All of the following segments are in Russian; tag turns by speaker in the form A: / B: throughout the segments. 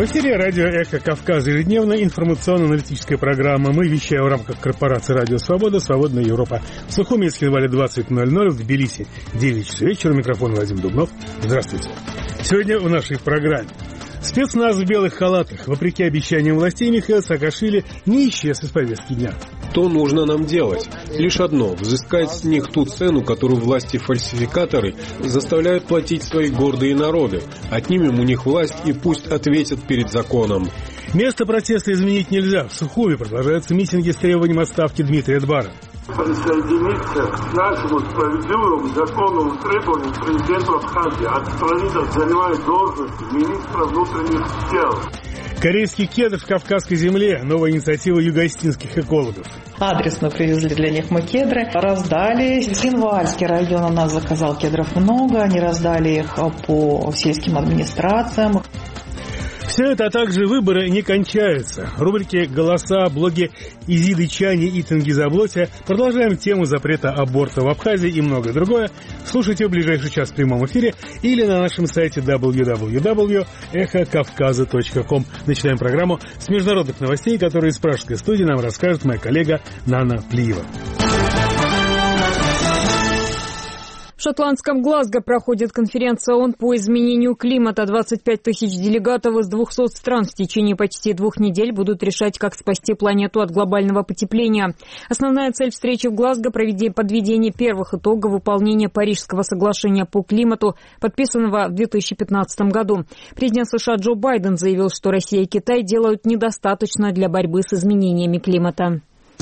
A: В эфире радио «Эхо Кавказа», ежедневная информационно-аналитическая программа. Мы вещаем в рамках корпорации «Радио Свобода», «Свободная Европа». В Сухуми, Цхинвале 20:00, в Тбилиси 9 часов вечера. Микрофон Вадим Дубнов. Здравствуйте. Сегодня в нашей программе. Спецназ в белых халатах, вопреки обещаниям властей, Михаил Саакашвили не исчез из повестки дня.
B: Что нужно нам делать? Лишь одно – взыскать с них ту цену, которую власти-фальсификаторы заставляют платить свои гордые народы. Отнимем у них власть и пусть ответят перед законом.
A: Место протеста изменить нельзя. В Сухуми продолжаются митинги с требованием отставки Дмитрия Дбара.
C: Присоединиться к нашему справедливому законному требованию президента Абхазии отстранить от занимаемой должности министра внутренних дел.
A: Корейский кедр в Кавказской земле. Новая инициатива юго-остинских экологов.
D: Адресно привезли для них мы кедры, раздали. Цхинвальский район у нас заказал кедров много, они раздали их по сельским администрациям.
A: Все это, а также выборы не кончаются. Рубрики «Голоса», блоги Изиды Чани и Тенгиза-Блотя. Продолжаем тему запрета аборта в Абхазии и многое другое. Слушайте в ближайший час в прямом эфире или на нашем сайте www.эхокавказа.ком. Начинаем программу с международных новостей, которые из пражской студии нам расскажет моя коллега Нана Плиева.
E: В шотландском Глазго проходит конференция ООН по изменению климата. 25 тысяч делегатов из 200 стран в течение почти 2 недель будут решать, как спасти планету от глобального потепления. Основная цель встречи в Глазго – подведение первых итогов выполнения Парижского соглашения по климату, подписанного в 2015 году. Президент США Джо Байден заявил, что Россия и Китай делают недостаточно для борьбы с изменениями климата.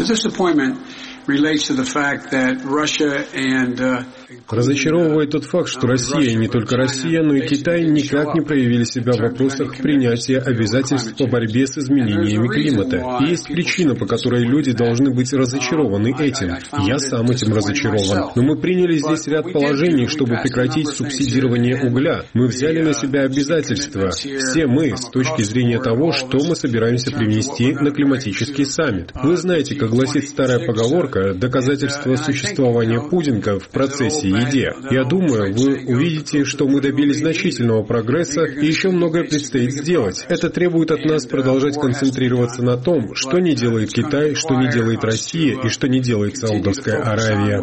B: Разочаровывает тот факт, что Россия, и не только Россия, но и Китай никак не проявили себя в вопросах принятия обязательств по борьбе с изменениями климата. И есть причина, по которой люди должны быть разочарованы этим. Я сам этим разочарован. Но мы приняли здесь ряд положений, чтобы прекратить субсидирование угля. Мы взяли на себя обязательства. Все мы, с точки зрения того, что мы собираемся привнести на климатический саммит. Вы знаете, как гласит старая поговорка, доказательство существования пудинга в процессе еде. Я думаю, вы увидите, что мы добились значительного прогресса и еще многое предстоит сделать. Это требует от нас продолжать концентрироваться на том, что не делает Китай, что не делает Россия и что не делает Саудовская Аравия.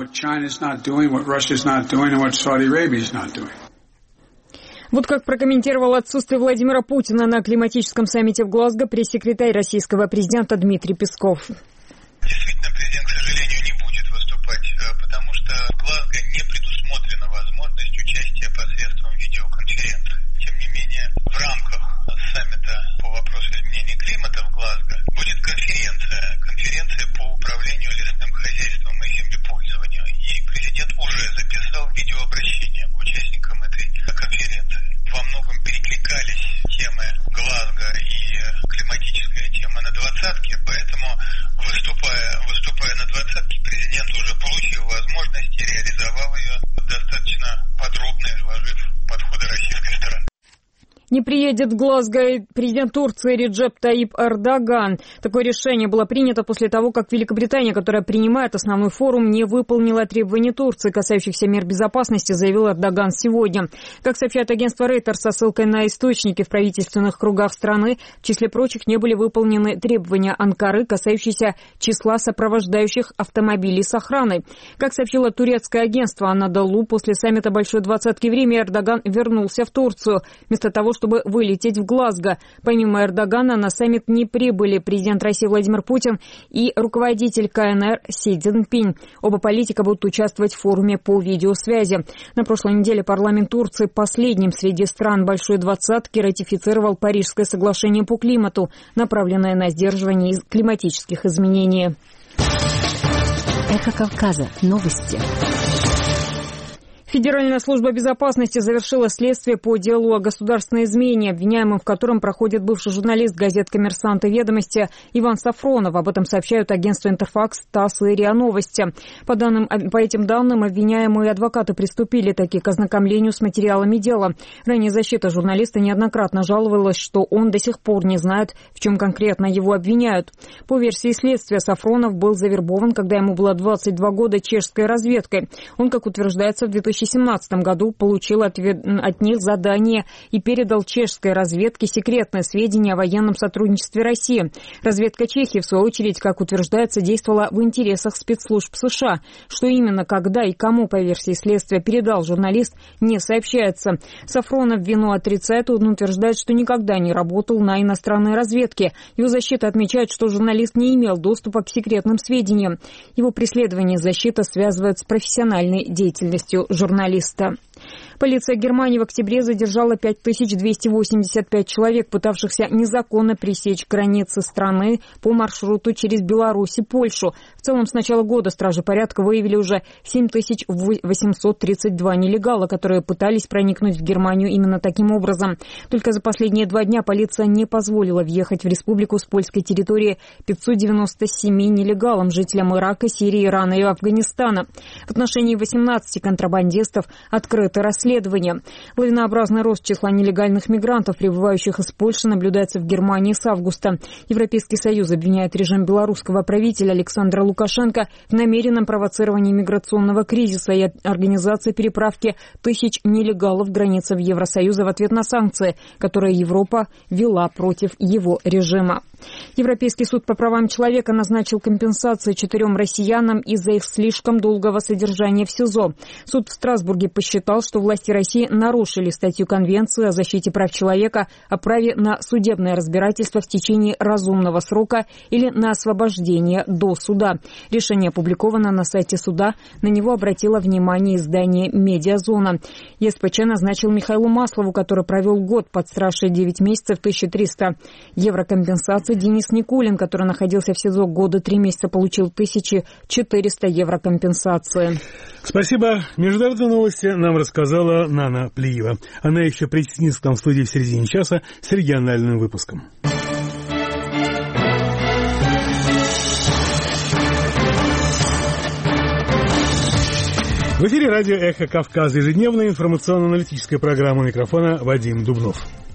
E: Вот как прокомментировал отсутствие Владимира Путина на климатическом саммите в Глазго пресс-секретарь российского президента Дмитрий Песков.
F: Действительно, президент, к сожалению, не будет выступать, потому что в Глазго не предусмотрена возможность участия посредством видеоконференции. Тем не менее, в рамках саммита по вопросу изменения климата в Глазго будет конференция по управлению лесным хозяйством и землепользованию. И президент уже записал видеообращение к участникам этой конференции. Во многом перекликались темы Глазго и климатическая тема на двадцатке, поэтому выступая на двадцатке, президент уже получил возможность и реализовал ее, достаточно подробно изложив подходы российской стороны.
E: Не приедет в Глазго президент Турции Реджеп Таyyip Эрдоган. Такое решение было принято после того, как Великобритания, которая принимает основной форум, не выполнила требования Турции, касающихся мер безопасности, заявил Эрдоган сегодня. Как сообщает агентство Reuters со ссылкой на источники в правительственных кругах страны, в числе прочих не были выполнены требования Анкары, касающиеся числа сопровождающих автомобилей с охраной. Как сообщило турецкое агентство Анадолу, после саммита Большой Двадцатки в Риме Эрдоган вернулся в Турцию, вместо того, чтобы вылететь в Глазго. Помимо Эрдогана на саммит не прибыли президент России Владимир Путин и руководитель КНР Си Цзиньпинь. Оба политика будут участвовать в форуме по видеосвязи. На прошлой неделе парламент Турции последним среди стран Большой Двадцатки ратифицировал Парижское соглашение по климату, направленное на сдерживание климатических изменений.
G: Эхо Кавказа. Новости.
E: Федеральная служба безопасности завершила следствие по делу о государственной измене, обвиняемым в котором проходит бывший журналист газет «Коммерсант» и «Ведомости» Иван Сафронов. Об этом сообщают агентства «Интерфакс», ТАСС и РИА Новости. По этим данным, обвиняемые адвокаты приступили таки к ознакомлению с материалами дела. Ранее защита журналиста неоднократно жаловалась, что он до сих пор не знает, в чем конкретно его обвиняют. По версии следствия, Сафронов был завербован, когда ему было 22 года, чешской разведкой. Он, как утверждается, в 2015 2017 году получил от них задание и передал чешской разведке секретные сведения о военном сотрудничестве России. Разведка Чехии, в свою очередь, как утверждается, действовала в интересах спецслужб США. Что именно, когда и кому, по версии следствия, передал журналист, не сообщается. Сафронов вину отрицает, он утверждает, что никогда не работал на иностранной разведке. Его защита отмечает, что журналист не имел доступа к секретным сведениям. Его преследование защита связывает с профессиональной деятельностью журналиста. Полиция Германии в октябре задержала 5285 человек, пытавшихся незаконно пересечь границы страны по маршруту через Беларусь и Польшу. В целом, с начала года стражи порядка выявили уже 7832 нелегала, которые пытались проникнуть в Германию именно таким образом. Только за последние 2 дня полиция не позволила въехать в республику с польской территории 597 нелегалам, жителям Ирака, Сирии, Ирана и Афганистана. В отношении 18 контрабандистов открыто расследование. Лавинообразный рост числа нелегальных мигрантов, прибывающих из Польши, наблюдается в Германии с августа. Европейский Союз обвиняет режим белорусского правителя Александра Лукашенко в намеренном провоцировании миграционного кризиса и организации переправки тысяч нелегалов в границах Евросоюза в ответ на санкции, которые Европа ввела против его режима. Европейский суд по правам человека назначил компенсации 4 россиянам из-за их слишком долгого содержания в СИЗО. Суд в Страсбурге посчитал, что власти России нарушили статью Конвенции о защите прав человека о праве на судебное разбирательство в течение разумного срока или на освобождение до суда. Решение опубликовано на сайте суда. На него обратило внимание издание «Медиазона». ЕСПЧ назначил Михаилу Маслову, который провел год под стражей 9 месяцев, 1300 евро компенсации. Денис Никулин, который находился в СИЗО года 3 месяца, получил 1400 евро компенсации.
A: Спасибо. Международные новости нам рассказала Нана Плиева. Она еще присоединится к нам в студии в середине часа с региональным выпуском. В эфире радио «Эхо Кавказа», ежедневная информационно-аналитическая программа, микрофона Вадим Дубнов.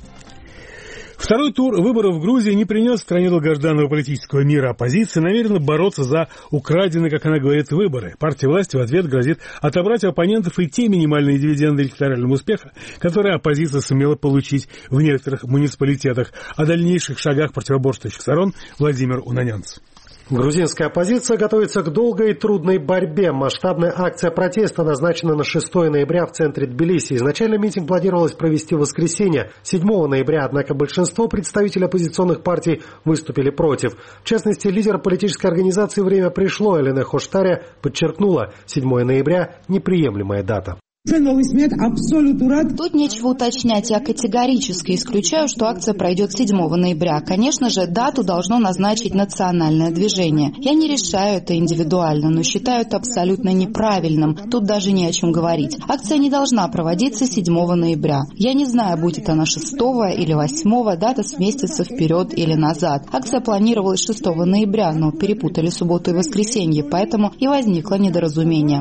A: Второй тур выборов в Грузии не принес стране долгожданного политического мира. Оппозиция намерена бороться за украденные, как она говорит, выборы. Партия власти в ответ грозит отобрать у оппонентов и те минимальные дивиденды электорального успеха, которые оппозиция сумела получить в некоторых муниципалитетах. О дальнейших шагах противоборствующих сторон Владимир Унанянц.
H: Грузинская оппозиция готовится к долгой и трудной борьбе. Масштабная акция протеста назначена на 6 ноября в центре Тбилиси. Изначально митинг планировалось провести в воскресенье, 7 ноября, однако большинство представителей оппозиционных партий выступили против. В частности, лидер политической организации «Время пришло» Элена Хоштаря подчеркнула, 7 ноября – неприемлемая дата.
I: Тут нечего уточнять, я категорически исключаю, что акция пройдет 7 ноября. Конечно же, дату должно назначить национальное движение. Я не решаю это индивидуально, но считаю это абсолютно неправильным. Тут даже не о чем говорить. Акция не должна проводиться 7 ноября. Я не знаю, будет она 6 или 8, дата сместится вперед или назад. Акция планировалась 6 ноября, но перепутали субботу и воскресенье, поэтому и возникло недоразумение.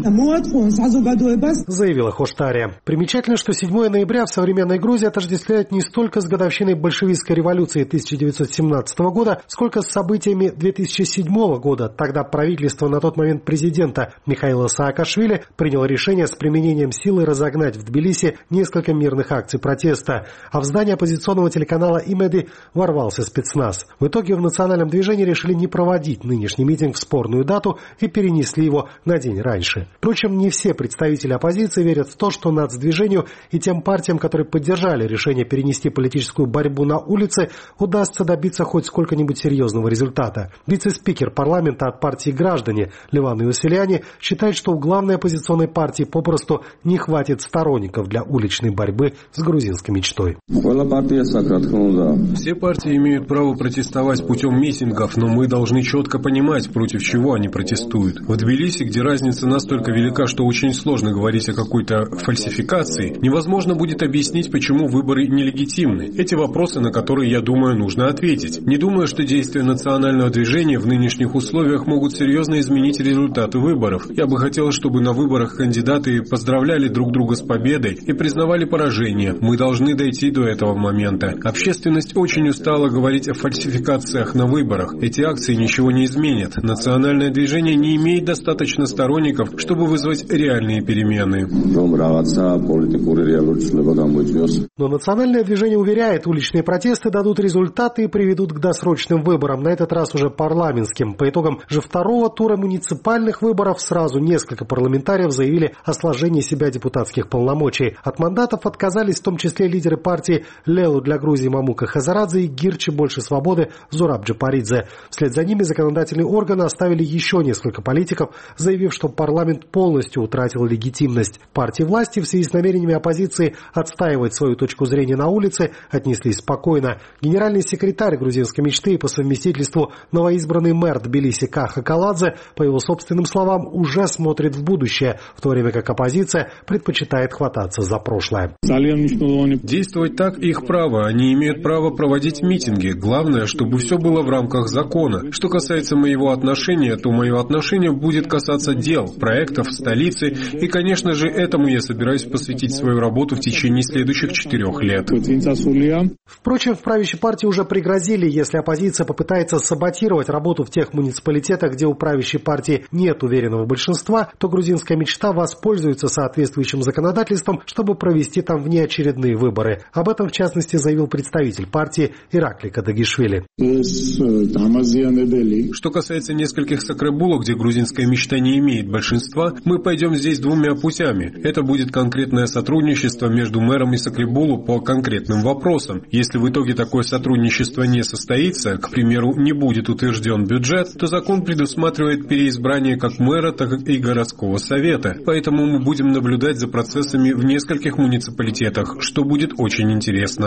H: Заявила Хоштаря. Примечательно, что 7 ноября в современной Грузии отождествляют не столько с годовщиной большевистской революции 1917 года, сколько с событиями 2007 года. Тогда правительство на тот момент президента Михаила Саакашвили приняло решение с применением силы разогнать в Тбилиси несколько мирных акций протеста. А в здание оппозиционного телеканала «Имеди» ворвался спецназ. В итоге в национальном движении решили не проводить нынешний митинг в спорную дату и перенесли его на день раньше. Впрочем, не все представители оппозиции верят в то, что нацдвижению и тем партиям, которые поддержали решение перенести политическую борьбу на улицы, удастся добиться хоть сколько-нибудь серьезного результата. Вице-спикер парламента от партии «Граждане» Леван Иоселяни считает, что у главной оппозиционной партии попросту не хватит сторонников для уличной борьбы с грузинской мечтой.
B: Все партии имеют право протестовать путем митингов, но мы должны четко понимать, против чего они протестуют. В Тбилиси, где разница настолько велика, что очень сложно говорить о какой-то фальсификации, невозможно будет объяснить, почему выборы нелегитимны. Эти вопросы, на которые, я думаю, нужно ответить. Не думаю, что действия национального движения в нынешних условиях могут серьезно изменить результаты выборов. Я бы хотел, чтобы на выборах кандидаты поздравляли друг друга с победой и признавали поражение. Мы должны дойти до этого момента. Общественность очень устала говорить о фальсификациях на выборах. Эти акции ничего не изменят. Национальное движение не имеет достаточно сторонников, чтобы вызвать реальные перемены.
H: Но национальное движение уверяет, уличные протесты дадут результаты и приведут к досрочным выборам, на этот раз уже парламентским. По итогам же второго тура муниципальных выборов сразу несколько парламентариев заявили о сложении себя депутатских полномочий. От мандатов отказались в том числе лидеры партии Лелу для Грузии Мамука Хазарадзе и Гирчи Больше свободы Зураб Джапаридзе. Вслед за ними законодательные органы оставили еще несколько политиков, заявив, что парламент полностью утратил легитимность. Партии власти в связи с намерениями оппозиции отстаивать свою точку зрения на улице отнеслись спокойно. Генеральный секретарь грузинской мечты и по совместительству новоизбранный мэр Тбилиси Каха Каладзе, по его собственным словам, уже смотрит в будущее, в то время как оппозиция предпочитает хвататься за прошлое.
B: Действовать так их право. Они имеют право проводить митинги. Главное, чтобы все было в рамках закона. Что касается моего отношения, то мое отношение будет касаться дел, проектов в столице. И, конечно же, этому я собираюсь посвятить свою работу в течение следующих 4 лет.
H: Впрочем, в правящей партии уже пригрозили, если оппозиция попытается саботировать работу в тех муниципалитетах, где у правящей партии нет уверенного большинства, то грузинская мечта воспользуется соответствующим законодательством, чтобы провести там внеочередные выборы. Об этом, в частности, заявил представитель партии Иракли Кадагишвили.
B: Что касается нескольких сакребулов, где грузинская мечта не имеет большинства, мы пойдем здесь 2 путями. Это будет конкретное сотрудничество между мэром и сакребулу по конкретным вопросам. Если в итоге такое сотрудничество не состоится, к примеру, не будет утвержден бюджет, то закон предусматривает переизбрание как мэра, так и городского совета. Поэтому мы будем наблюдать за процессами в нескольких муниципалитетах, что будет очень интересно.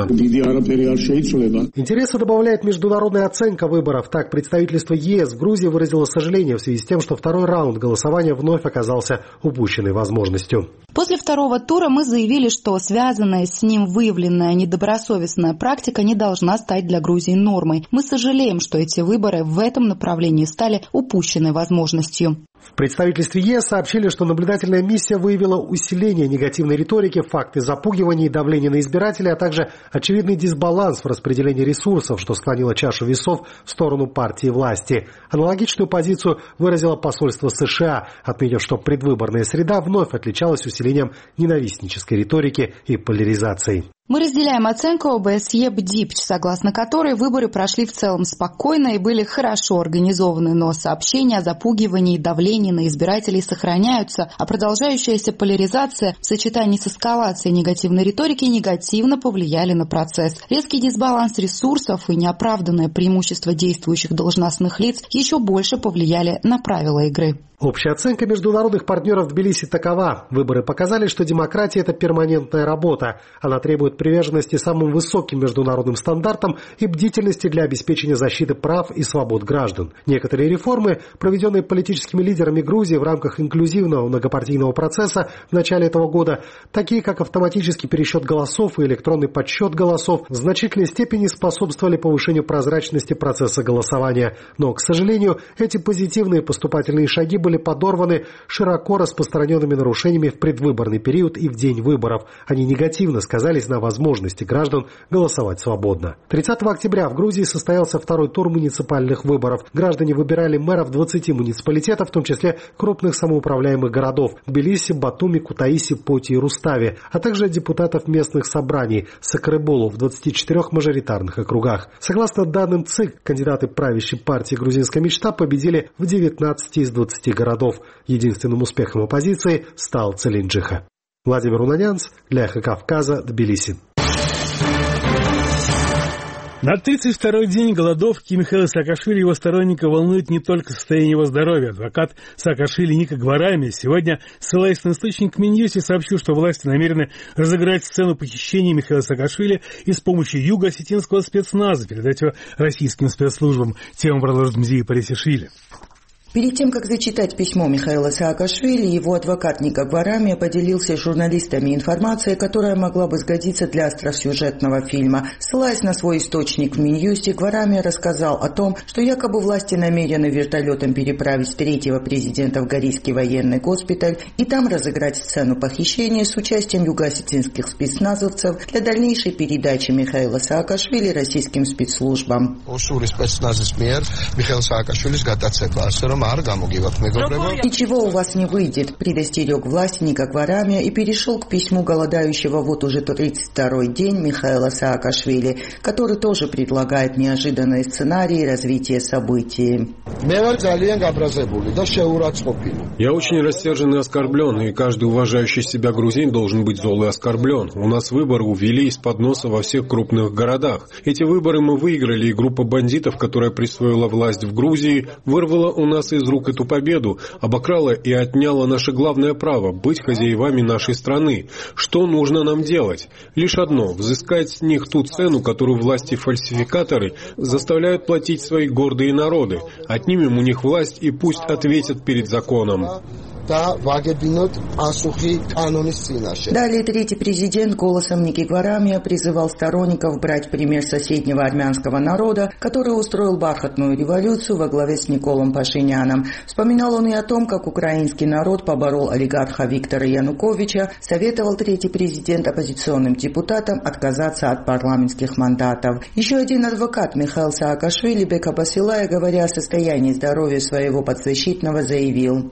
H: Интереса добавляет международная оценка выборов. Так, представительство ЕС в Грузии выразило сожаление в связи с тем, что второй раунд голосования вновь оказался упущенной возможностью.
I: После второго тура мы заявили, что связанная с ним выявленная недобросовестная практика не должна стать для Грузии нормой. Мы сожалеем, что эти выборы в этом направлении стали упущенной возможностью.
H: В представительстве ЕС сообщили, что наблюдательная миссия выявила усиление негативной риторики, факты запугивания и давления на избирателей, а также очевидный дисбаланс в распределении ресурсов, что склонило чашу весов в сторону партии власти. Аналогичную позицию выразило посольство США, отметив, что предвыборная среда вновь отличалась усилением ненавистнической риторики и поляризацией.
I: Мы разделяем оценку ОБСЕ БДИПЧ, согласно которой выборы прошли в целом спокойно и были хорошо организованы, но сообщения о запугивании и давлении на избирателей сохраняются, а продолжающаяся поляризация в сочетании с эскалацией негативной риторики негативно повлияли на процесс. Резкий дисбаланс ресурсов и неоправданное преимущество действующих должностных лиц еще больше повлияли на правила игры.
H: Общая оценка международных партнеров в Тбилиси такова. Выборы показали, что демократия – это перманентная работа. Она требует приверженности самым высоким международным стандартам и бдительности для обеспечения защиты прав и свобод граждан. Некоторые реформы, проведенные политическими лидерами Грузии в рамках инклюзивного многопартийного процесса в начале этого года, такие как автоматический пересчет голосов и электронный подсчет голосов, в значительной степени способствовали повышению прозрачности процесса голосования. Но, к сожалению, эти позитивные поступательные шаги были подорваны широко распространенными нарушениями в предвыборный период и в день выборов. Они негативно сказались на возможности граждан голосовать свободно. 30 октября в Грузии состоялся второй тур муниципальных выборов. Граждане выбирали мэров 20 муниципалитетов, в том числе крупных самоуправляемых городов – Тбилиси, Батуми, Кутаиси, Поти и Руставе, а также депутатов местных собраний – Сакребулу в 24 мажоритарных округах. Согласно данным ЦИК, кандидаты правящей партии «Грузинская мечта» победили в 19 из 20 городов. Единственным успехом оппозиции стал Целинджиха. Владимир Унанянц для «Эхо Кавказа», Тбилиси.
A: На 32-й день голодовки Михаила Саакашвили и его сторонника волнует не только состояние его здоровья. Адвокат Саакашвили Ника Гварами сегодня, ссылаясь на источник в Минюсе, сообщил, что власти намерены разыграть сцену похищения Михаила Саакашвили и с помощью юго-осетинского спецназа передать его российским спецслужбам. Тему продолжит Мзия Парисишвили.
J: Перед тем, как зачитать письмо Михаила Саакашвили, его адвокат Ника Гварами поделился с журналистами информацией, которая могла бы сгодиться для остросюжетного фильма. Ссылаясь на свой источник в Минюсте, Гварами рассказал о том, что якобы власти намерены вертолетом переправить третьего президента в Горийский военный госпиталь и там разыграть сцену похищения с участием юго-осетинских спецназовцев для дальнейшей передачи Михаила Саакашвили российским спецслужбам. Ничего у вас не выйдет, предостерег властника Гварамия и перешел к письму голодающего вот уже 32-й день Михаила Саакашвили, который тоже предлагает неожиданные сценарии развития событий.
B: Я очень рассержен и оскорблен, и каждый уважающий себя грузин должен быть зол и оскорблен. У нас выборы увели из-под носа во всех крупных городах. Эти выборы мы выиграли, и группа бандитов, которая присвоила власть в Грузии, вырвала у нас из рук эту победу, обокрала и отняла наше главное право – быть хозяевами нашей страны. Что нужно нам делать? Лишь одно – взыскать с них ту цену, которую власти-фальсификаторы заставляют платить свои гордые народы. Отнимем у них власть и пусть ответят перед законом.
J: Далее третий президент голосом Ники Гварамия призывал сторонников брать пример соседнего армянского народа, который устроил бархатную революцию во главе с Николом Пашиняном. Вспоминал он и о том, как украинский народ поборол олигарха Виктора Януковича, советовал третий президент оппозиционным депутатам отказаться от парламентских мандатов. Еще один адвокат Михаил Саакашвили, Бека Басилая, говоря о состоянии здоровья своего подзащитного, заявил: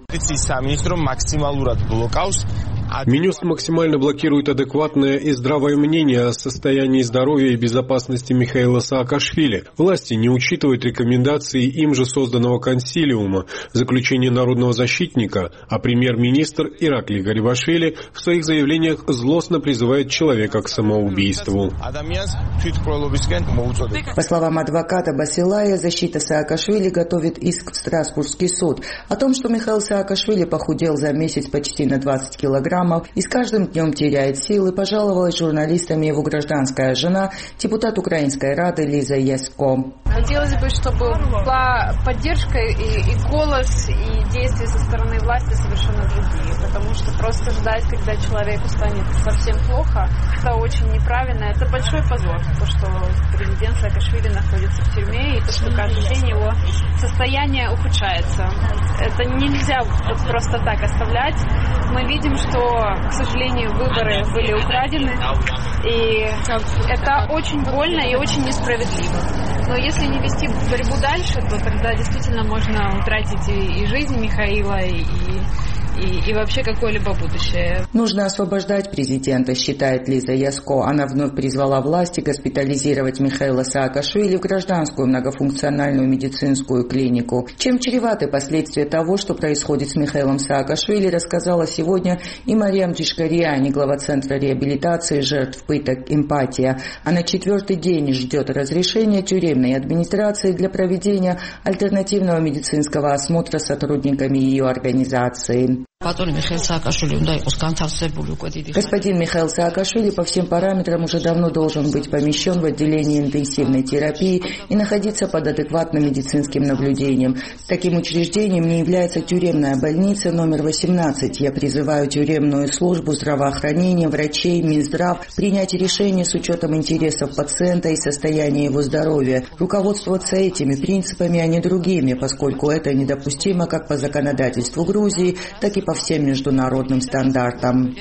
B: Минюст максимально блокирует адекватное и здравое мнение о состоянии здоровья и безопасности Михаила Саакашвили. Власти не учитывают рекомендации им же созданного консилиума, заключение народного защитника, а премьер-министр Ираклий Гарибашвили в своих заявлениях злостно призывает человека к самоубийству.
J: По словам адвоката Басилая, защита Саакашвили готовит иск в Страсбургский суд о том, что Михаил Саакашвили похудел за месяц почти на 20 килограммов и с каждым днем теряет силы, пожаловалась журналистам его гражданская жена, депутат Украинской Рады Лиза Яско.
K: Хотелось бы, чтобы была поддержка и голос, и действия со стороны власти совершенно другие, потому что просто ждать, когда человеку станет совсем плохо, это очень неправильно, это большой позор, то, что президент Саакашвили находится в тюрьме, и то, что каждый день его состояние ухудшается. Это нельзя просто так оставлять. Мы видим, что, к сожалению, выборы были украдены, и это очень больно и очень несправедливо. Но если не вести борьбу дальше, то тогда действительно можно утратить и жизнь Михаила, и вообще какое-либо будущее.
J: Нужно освобождать президента, считает Лиза Яско. Она вновь призвала власти госпитализировать Михаила Саакашвили в гражданскую многофункциональную медицинскую клинику. Чем чреваты последствия того, что происходит с Михаилом Саакашвили, рассказала сегодня и Мариам Джишкариани, глава Центра реабилитации жертв пыток «Эмпатия». Она 4-й день ждет разрешения тюремной администрации для проведения альтернативного медицинского осмотра сотрудниками ее организации. Господин Михаил Саакашвили по всем параметрам уже давно должен быть помещен в отделение интенсивной терапии и находиться под адекватным медицинским наблюдением. Таким учреждением не является тюремная больница номер 18. Я призываю тюремную службу здравоохранения, врачей, Минздрав принять решение с учетом интересов пациента и состояния его здоровья, руководствоваться этими принципами, а не другими, поскольку это недопустимо как по законодательству Грузии, так и по всем международным стандартам.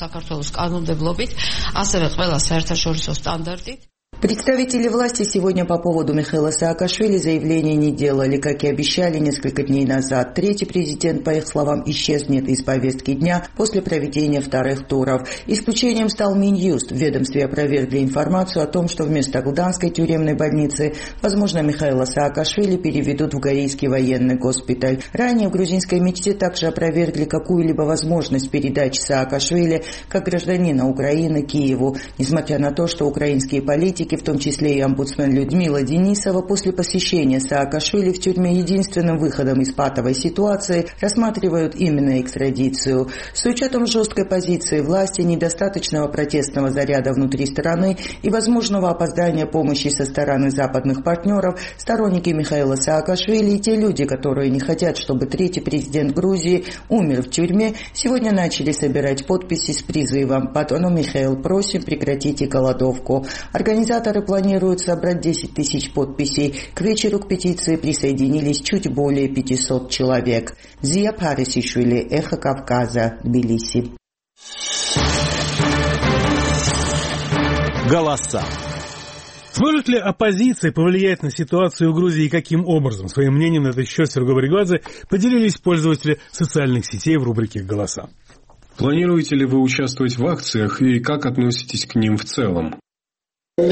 J: Представители власти сегодня по поводу Михаила Саакашвили заявления не делали, как и обещали несколько дней назад. Третий президент, по их словам, исчезнет из повестки дня после проведения вторых туров. Исключением стал Минюст. В ведомстве опровергли информацию о том, что вместо Гданской тюремной больницы, возможно, Михаила Саакашвили переведут в Горейский военный госпиталь. Ранее в грузинской МИДе также опровергли какую-либо возможность передачи Саакашвили как гражданина Украины Киеву, несмотря на то, что украинские политики, в том числе и омбудсмен Людмила Денисова, после посещения Саакашвили в тюрьме единственным выходом из патовой ситуации рассматривают именно экстрадицию. С учетом жесткой позиции власти, недостаточного протестного заряда внутри страны и возможного опоздания помощи со стороны западных партнеров, сторонники Михаила Саакашвили и те люди, которые не хотят, чтобы третий президент Грузии умер в тюрьме, сегодня начали собирать подписи с призывом «Патону Михаил, просим, прекратите голодовку». Организаторы планируют собрать 10 тысяч подписей. К вечеру к петиции присоединились чуть более 500 человек. Зия Парисишвили, Эхо Кавказа, Тбилиси.
L: Голоса.
A: Сможет ли оппозиция повлиять на ситуацию в Грузии и каким образом? Своим мнением на этот счет Серго Бригвадзе поделились пользователи социальных сетей в рубрике «Голоса».
B: Планируете ли вы участвовать в акциях и как относитесь к ним в целом?
J: Я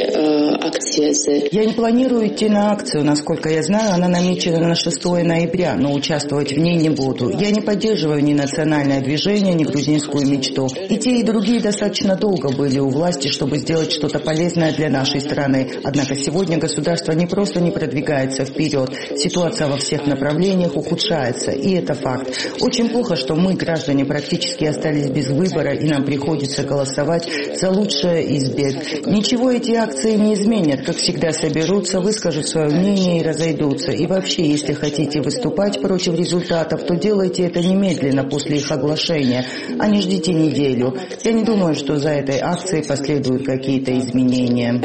J: не планирую идти на акцию, насколько я знаю, она намечена на 6 ноября, но участвовать в ней не буду. Я не поддерживаю ни национальное движение, ни грузинскую мечту. И те, и другие достаточно долго были у власти, чтобы сделать что-то полезное для нашей страны. Однако сегодня государство не просто не продвигается вперед, ситуация во всех направлениях ухудшается, и это факт. Очень плохо, что мы, граждане, практически остались без выбора, и нам приходится голосовать за лучшее из бед. Ничего эти акции не изменят, как всегда соберутся, выскажут свое мнение и разойдутся. И вообще, если хотите выступать против результатов, то делайте это немедленно после их оглашения, а не ждите неделю. Я не думаю, что за этой акцией последуют какие-то изменения.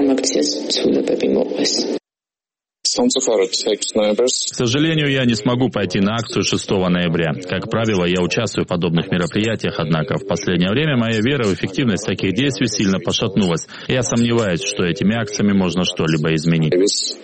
L: К сожалению, я не смогу пойти на акцию 6 ноября. Как правило, я участвую в подобных мероприятиях, однако в последнее время моя вера в эффективность таких действий сильно пошатнулась. Я сомневаюсь, что этими акциями можно что-либо изменить.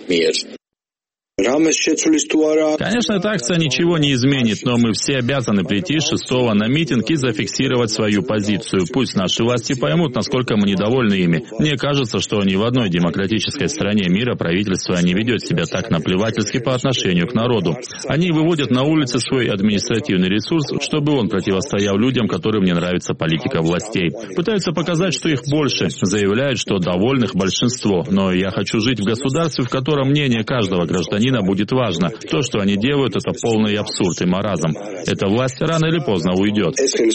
L: Конечно, эта акция ничего не изменит, но мы все обязаны прийти 6 на митинг и зафиксировать свою позицию. Пусть наши власти поймут, насколько мы недовольны ими. Мне кажется, что ни в одной демократической стране мира правительство не ведет себя так наплевательски по отношению к народу. Они выводят на улицы свой административный ресурс, чтобы он противостоял людям, которым не нравится политика властей. Пытаются показать, что их больше, заявляют, что довольных большинство. Но я хочу жить в государстве, в котором мнение каждого гражданина будет важно. То, что они делают, это полный абсурд и маразм. Эта власть рано или поздно уйдет.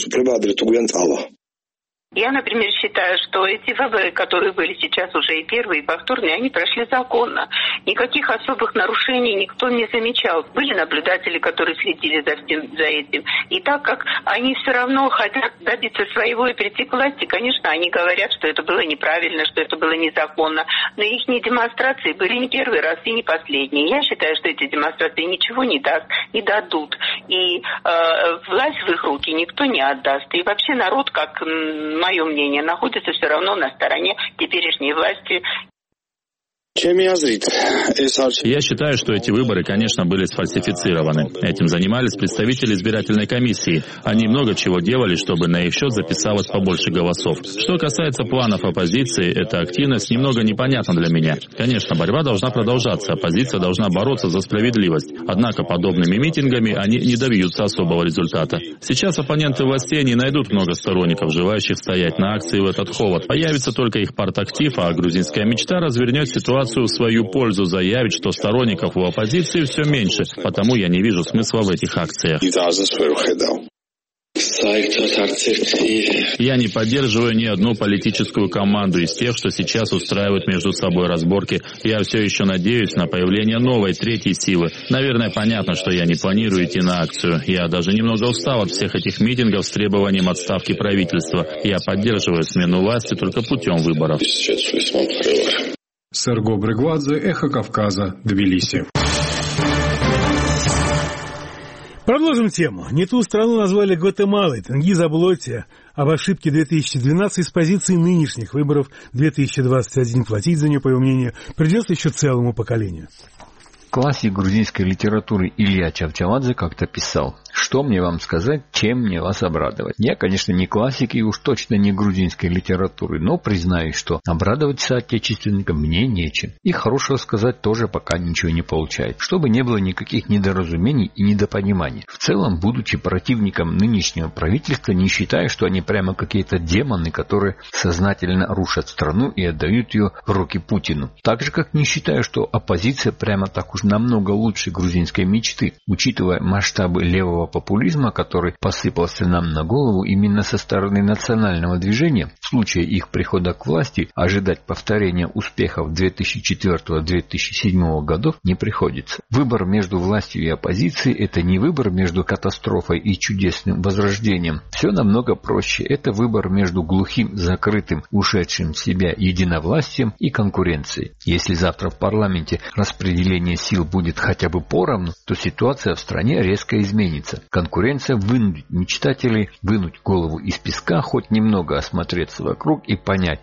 M: Я, например, считаю, что эти выборы, которые были сейчас уже и первые, и повторные, они прошли законно. Никаких особых нарушений никто не замечал. Были наблюдатели, которые следили за этим. И так как они все равно хотят добиться своего и прийти к власти, конечно, они говорят, что это было неправильно, что это было незаконно. Но их демонстрации были не первый раз и не последние. Я считаю, что эти демонстрации ничего не дадут. И власть в их руки никто не отдаст. И вообще народ, как мое мнение, находится все равно на стороне теперешней власти.
L: Я считаю, что эти выборы, конечно, были сфальсифицированы. Этим занимались представители избирательной комиссии. Они много чего делали, чтобы на их счет записалось побольше голосов. Что касается планов оппозиции, эта активность немного непонятна для меня. Конечно, борьба должна продолжаться, оппозиция должна бороться за справедливость. Однако подобными митингами они не добьются особого результата. Сейчас оппоненты властей не найдут много сторонников, желающих стоять на акции в этот холод. Появится только их партактив, а грузинская мечта развернет ситуацию в свою пользу, заявить, что сторонников у оппозиции все меньше, потому я не вижу смысла в этих акциях. Я не поддерживаю ни одну политическую команду из тех, что сейчас устраивают между собой разборки. Я все еще надеюсь на появление новой, третьей силы. Наверное, понятно, что я не планирую идти на акцию. Я даже немного устал от всех этих митингов с требованием отставки правительства. Я поддерживаю смену власти только путем выборов.
B: Серго Бригвадзе, Эхо Кавказа, Тбилиси.
A: Продолжим тему. Не ту страну назвали Гватемалой. Тенгиз Аблоти об ошибке 2012 с позиции нынешних выборов 2021. Платить за нее, по его мнению, придется еще целому поколению.
N: Классик грузинской литературы Илья Чавчавадзе как-то писал: «Что мне вам сказать, чем мне вас обрадовать?» Я, конечно, не классик и уж точно не грузинской литературы, но признаюсь, что обрадовать соотечественникам мне нечем. И хорошего сказать тоже пока ничего не получается. Чтобы не было никаких недоразумений и недопониманий. В целом, будучи противником нынешнего правительства, не считаю, что они прямо какие-то демоны, которые сознательно рушат страну и отдают ее в руки Путину. Так же, как не считаю, что оппозиция прямо так уж намного лучше грузинской мечты, учитывая масштабы левого популизма, который посыпался нам на голову именно со стороны национального движения. В случае их прихода к власти ожидать повторения успехов 2004-2007 годов не приходится. Выбор между властью и оппозицией – это не выбор между катастрофой и чудесным возрождением. Все намного проще. Это выбор между глухим, закрытым, ушедшим в себя единовластием и конкуренцией. Если завтра в парламенте распределение сил будет хотя бы поровну, то ситуация в стране резко изменится. Конкуренция вынудит мечтателей вынуть голову из песка, хоть немного осмотреться вокруг и понять,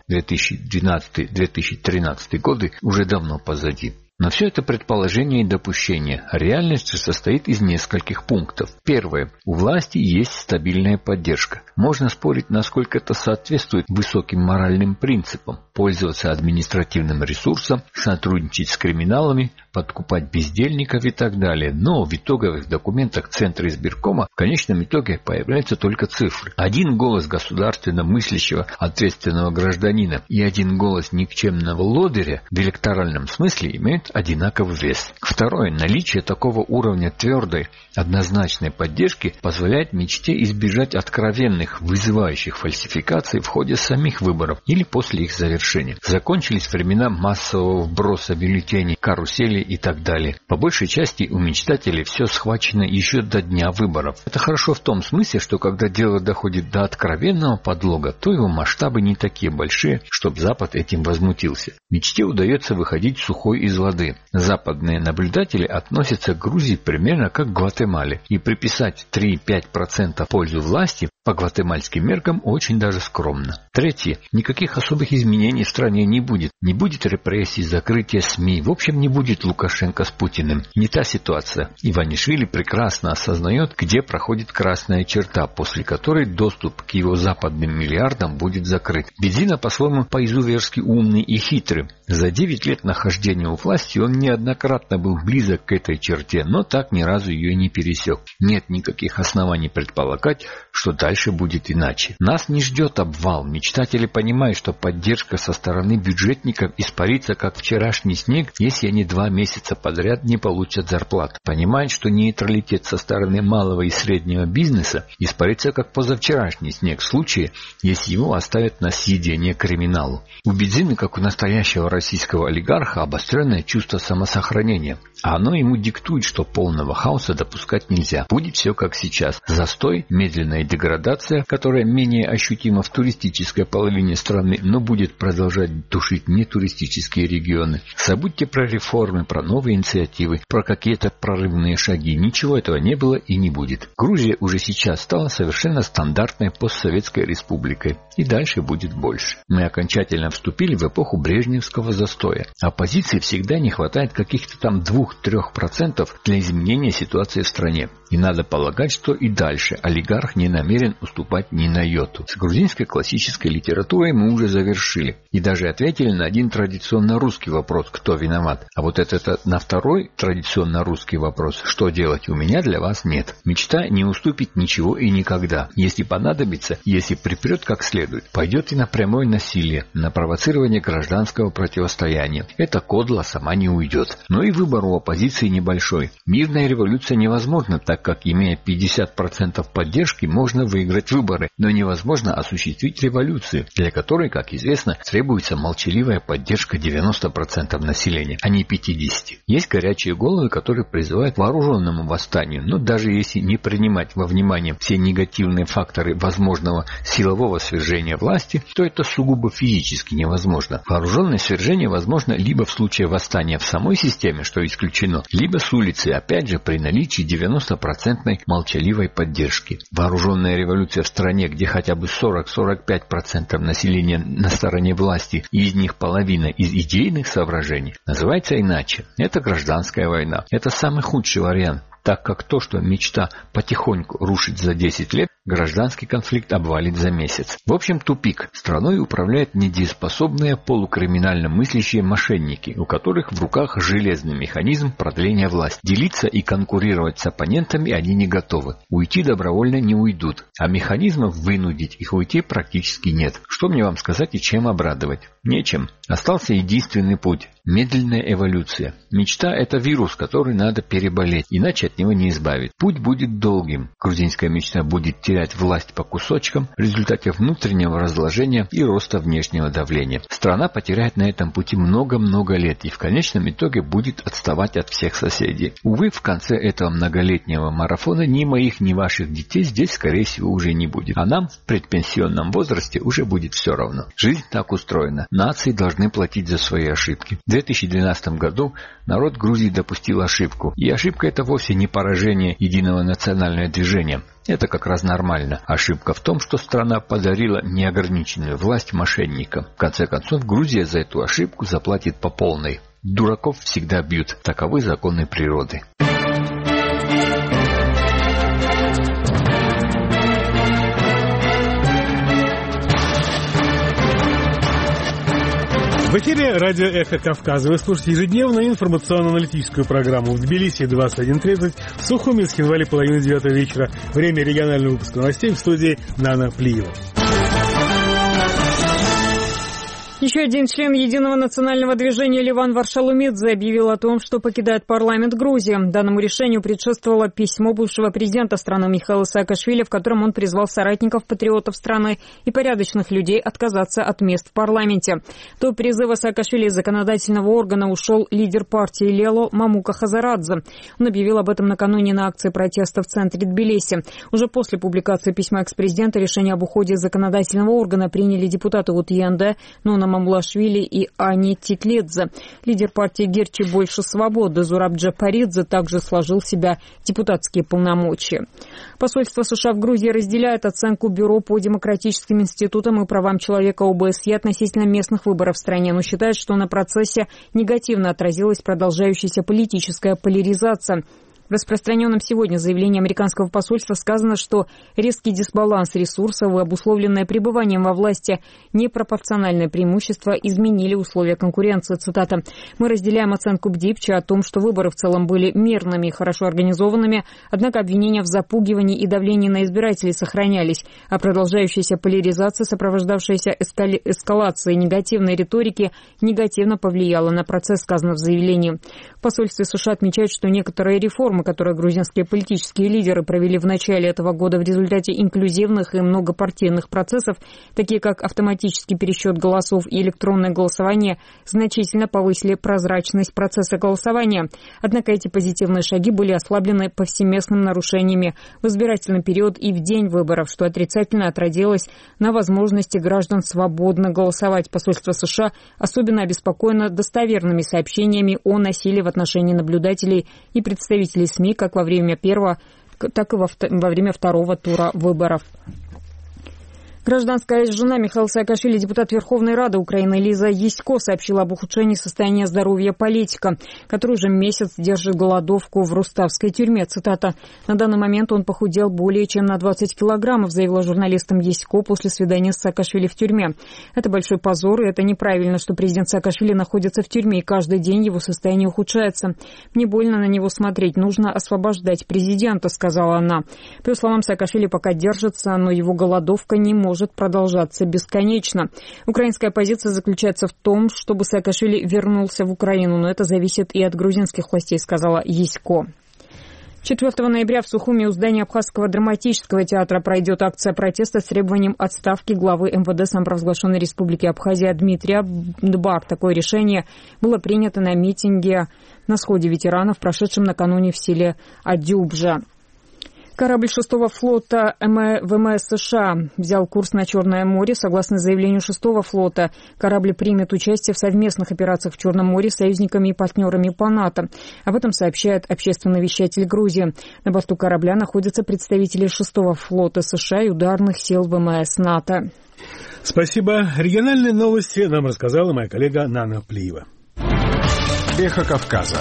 N: 2012-2013 годы уже давно позади. Но все это предположение и допущение. Реальность же состоит из нескольких пунктов. Первое. У власти есть стабильная поддержка. Можно спорить, насколько это соответствует высоким моральным принципам. Пользоваться административным ресурсом, сотрудничать с криминалами, подкупать бездельников и так далее. Но в итоговых документах Центра избиркома в конечном итоге появляются только цифры. Один голос государственно мыслящего, ответственного гражданина и один голос никчемного лодыря в электоральном смысле имеют одинаковый вес. Второе. Наличие такого уровня твердой, однозначной поддержки позволяет мечте избежать откровенных, вызывающих фальсификаций в ходе самих выборов или после их завершения. Закончились времена массового вброса бюллетеней, карусели и так далее. По большей части у мечтателей все схвачено еще до дня выборов. Это хорошо в том смысле, что когда дело доходит до откровенного подлога, то его масштабы не такие большие, чтобы Запад этим возмутился. Мечте удается выходить сухой из воды. Западные наблюдатели относятся к Грузии примерно как к Гватемале, и приписать 3-5% в пользу власти по гватемальским меркам очень даже скромно. Третье. Никаких особых изменений в стране не будет. Не будет репрессий, закрытия СМИ. В общем, не будет Лукашенко с Путиным. Не та ситуация. Иванишвили прекрасно осознает, где проходит красная черта, после которой доступ к его западным миллиардам будет закрыт. Бедзина, по-своему, по-изуверски умный и хитрый. За 9 лет нахождения у власти он неоднократно был близок к этой черте, но так ни разу ее не пересек. Нет никаких оснований предполагать, что дальше будет иначе. Нас не ждет обвал. Мечтатели понимают, что поддержка со стороны бюджетников испарится, как вчерашний снег, если они 2 месяца подряд не получат зарплат. Понимают, что нейтралитет со стороны малого и среднего бизнеса испарится, как позавчерашний снег, в случае, если его оставят на съедение криминалу. У Бедзины, как у настоящего российского олигарха, обостренное чувство самосохранения. А оно ему диктует, что полного хаоса допускать нельзя. Будет все как сейчас. Застой, медленная деградация, которая менее ощутима в туристической половине страны, но будет продолжать душить нетуристические регионы. Забудьте про реформы, про новые инициативы, про какие-то прорывные шаги. Ничего этого не было и не будет. Грузия уже сейчас стала совершенно стандартной постсоветской республикой. И дальше будет больше. Мы окончательно вступили в эпоху брежневского застоя. Оппозиции всегда не хватает каких-то там 2-3% для изменения ситуации в стране. И надо полагать, что и дальше олигарх не намерен уступать ни на йоту. С грузинской классической литературой мы уже завершили. И даже ответили на один традиционно русский вопрос, кто виноват. А вот это на второй традиционно русский вопрос, что делать, у меня для вас нет. Мечта не уступит ничего и никогда. Если понадобится, если припрет как следует, пойдет и на прямое насилие, на провоцирование гражданского противостояния. Эта кодла сама не уйдет. Но и выбор у оппозиции небольшой. Мирная революция невозможна, так как, имея 50% поддержки, можно выиграть выборы, но невозможно осуществить революцию, для которой, как известно, требуется молчаливая поддержка 90% населения, а не 50%. Есть горячие головы, которые призывают к вооруженному восстанию, но даже если не принимать во внимание все негативные факторы возможного силового свержения власти, то это сугубо физически невозможно. Вооруженное свержение возможно либо в случае восстания в самой системе, что исключено, либо с улицы, опять же при наличии 90% молчаливой поддержки. Вооруженная революция в стране, где хотя бы 40-45% населения на стороне власти, и из них половина из идейных соображений, называется иначе. Это гражданская война. Это самый худший вариант, так как то, что мечта потихоньку рушить за 10 лет, гражданский конфликт обвалит за месяц. В общем, тупик. Страной управляют недееспособные полукриминально мыслящие мошенники, у которых в руках железный механизм продления власти. Делиться и конкурировать с оппонентами они не готовы. Уйти добровольно не уйдут, а механизмов вынудить их уйти практически нет. Что мне вам сказать и чем обрадовать? Нечем. Остался единственный путь. Медленная эволюция. Мечта – это вирус, который надо переболеть, иначе от него не избавить. Путь будет долгим. Грузинская мечта будет терять власть по кусочкам в результате внутреннего разложения и роста внешнего давления. Страна потеряет на этом пути много-много лет и в конечном итоге будет отставать от всех соседей. Увы, в конце этого многолетнего марафона ни моих, ни ваших детей здесь, скорее всего, уже не будет. А нам в предпенсионном возрасте уже будет все равно. Жизнь так устроена. Нации должны платить за свои ошибки. В 2012 году народ Грузии допустил ошибку. И ошибка это вовсе не поражение единого национального движения. Это как раз нормально. Ошибка в том, что страна подарила неограниченную власть мошенникам. В конце концов, Грузия за эту ошибку заплатит по полной. Дураков всегда бьют. Таковы законы природы.
A: В эфире радио «Эхо Кавказа». Вы слушаете ежедневную информационно-аналитическую программу в Тбилиси 21:30, в Сухуми с Хинвали 8:30 вечера. Время регионального выпуска новостей в студии Нана Плиева.
E: Еще один член Единого национального движения Ливан Варшалумидзе объявил о том, что покидает парламент Грузии. Данному решению предшествовало письмо бывшего президента страны Михаила Саакашвили, в котором он призвал соратников-патриотов страны и порядочных людей отказаться от мест в парламенте. До призыва Саакашвили из законодательного органа ушел лидер партии Лело Мамука Хазарадзе. Он объявил об этом накануне на акции протеста в центре Тбилиси. Уже после публикации письма экс-президента решение об уходе из законодательного органа приняли депутаты от ЕНД, Нуна Мамлашвили и Ани Титлидзе. Лидер партии «Герчи больше свободы» Зураб Джапаридзе также сложил в себя депутатские полномочия. Посольство США в Грузии разделяет оценку Бюро по демократическим институтам и правам человека ОБСЕ относительно местных выборов в стране, но считает, что на процессе негативно отразилась продолжающаяся политическая поляризация. В распространенном сегодня заявлении американского посольства сказано, что резкий дисбаланс ресурсов и обусловленное пребыванием во власти непропорциональное преимущество изменили условия конкуренции. Цитата. «Мы разделяем оценку БДИПЧа о том, что выборы в целом были мирными и хорошо организованными, однако обвинения в запугивании и давлении на избирателей сохранялись, а продолжающаяся поляризация, сопровождавшаяся эскалацией негативной риторики, негативно повлияла на процесс», сказано в заявлении. В посольстве США отмечают, что некоторые реформы, которые грузинские политические лидеры провели в начале этого года в результате инклюзивных и многопартийных процессов, такие как автоматический пересчет голосов и электронное голосование, значительно повысили прозрачность процесса голосования. Однако эти позитивные шаги были ослаблены повсеместными нарушениями в избирательный период и в день выборов, что отрицательно отразилось на возможности граждан свободно голосовать. Посольство США особенно обеспокоено достоверными сообщениями о насилии в отношении наблюдателей и представителей СМИ как во время первого, так и во время второго тура выборов. Гражданская жена Михаила Саакашвили, депутат Верховной Рады Украины Лиза Ясько, сообщила об ухудшении состояния здоровья политика, который уже месяц держит голодовку в Руставской тюрьме. Цитата. «На данный момент он похудел более чем на 20 килограммов», заявила журналистам Ясько после свидания с Саакашвили в тюрьме. «Это большой позор, и это неправильно, что президент Саакашвили находится в тюрьме, и каждый день его состояние ухудшается. Мне больно на него смотреть, нужно освобождать президента», сказала она. По ее словам, Саакашвили пока держится, но его голодовка не может продолжаться бесконечно. Украинская позиция заключается в том, чтобы Саакашвили вернулся в Украину, но это зависит и от грузинских властей, сказала Ясько. 4 ноября в Сухуми у здания Абхазского драматического театра пройдет акция протеста с требованием отставки главы МВД самопровозглашенной Республики Абхазия Дмитрия Дбар. Такое решение было принято на митинге на сходе ветеранов, прошедшем накануне в селе Адюбжа. Корабль 6-го флота ВМС США взял курс на Черное море. Согласно заявлению 6-го флота, корабль примет участие в совместных операциях в Черном море с союзниками и партнерами по НАТО. Об этом сообщает общественный вещатель Грузии. На борту корабля находятся представители 6-го флота США и ударных сил ВМС НАТО.
A: Спасибо. Региональные новости нам рассказала моя коллега Нана Плиева.
O: Эхо Кавказа.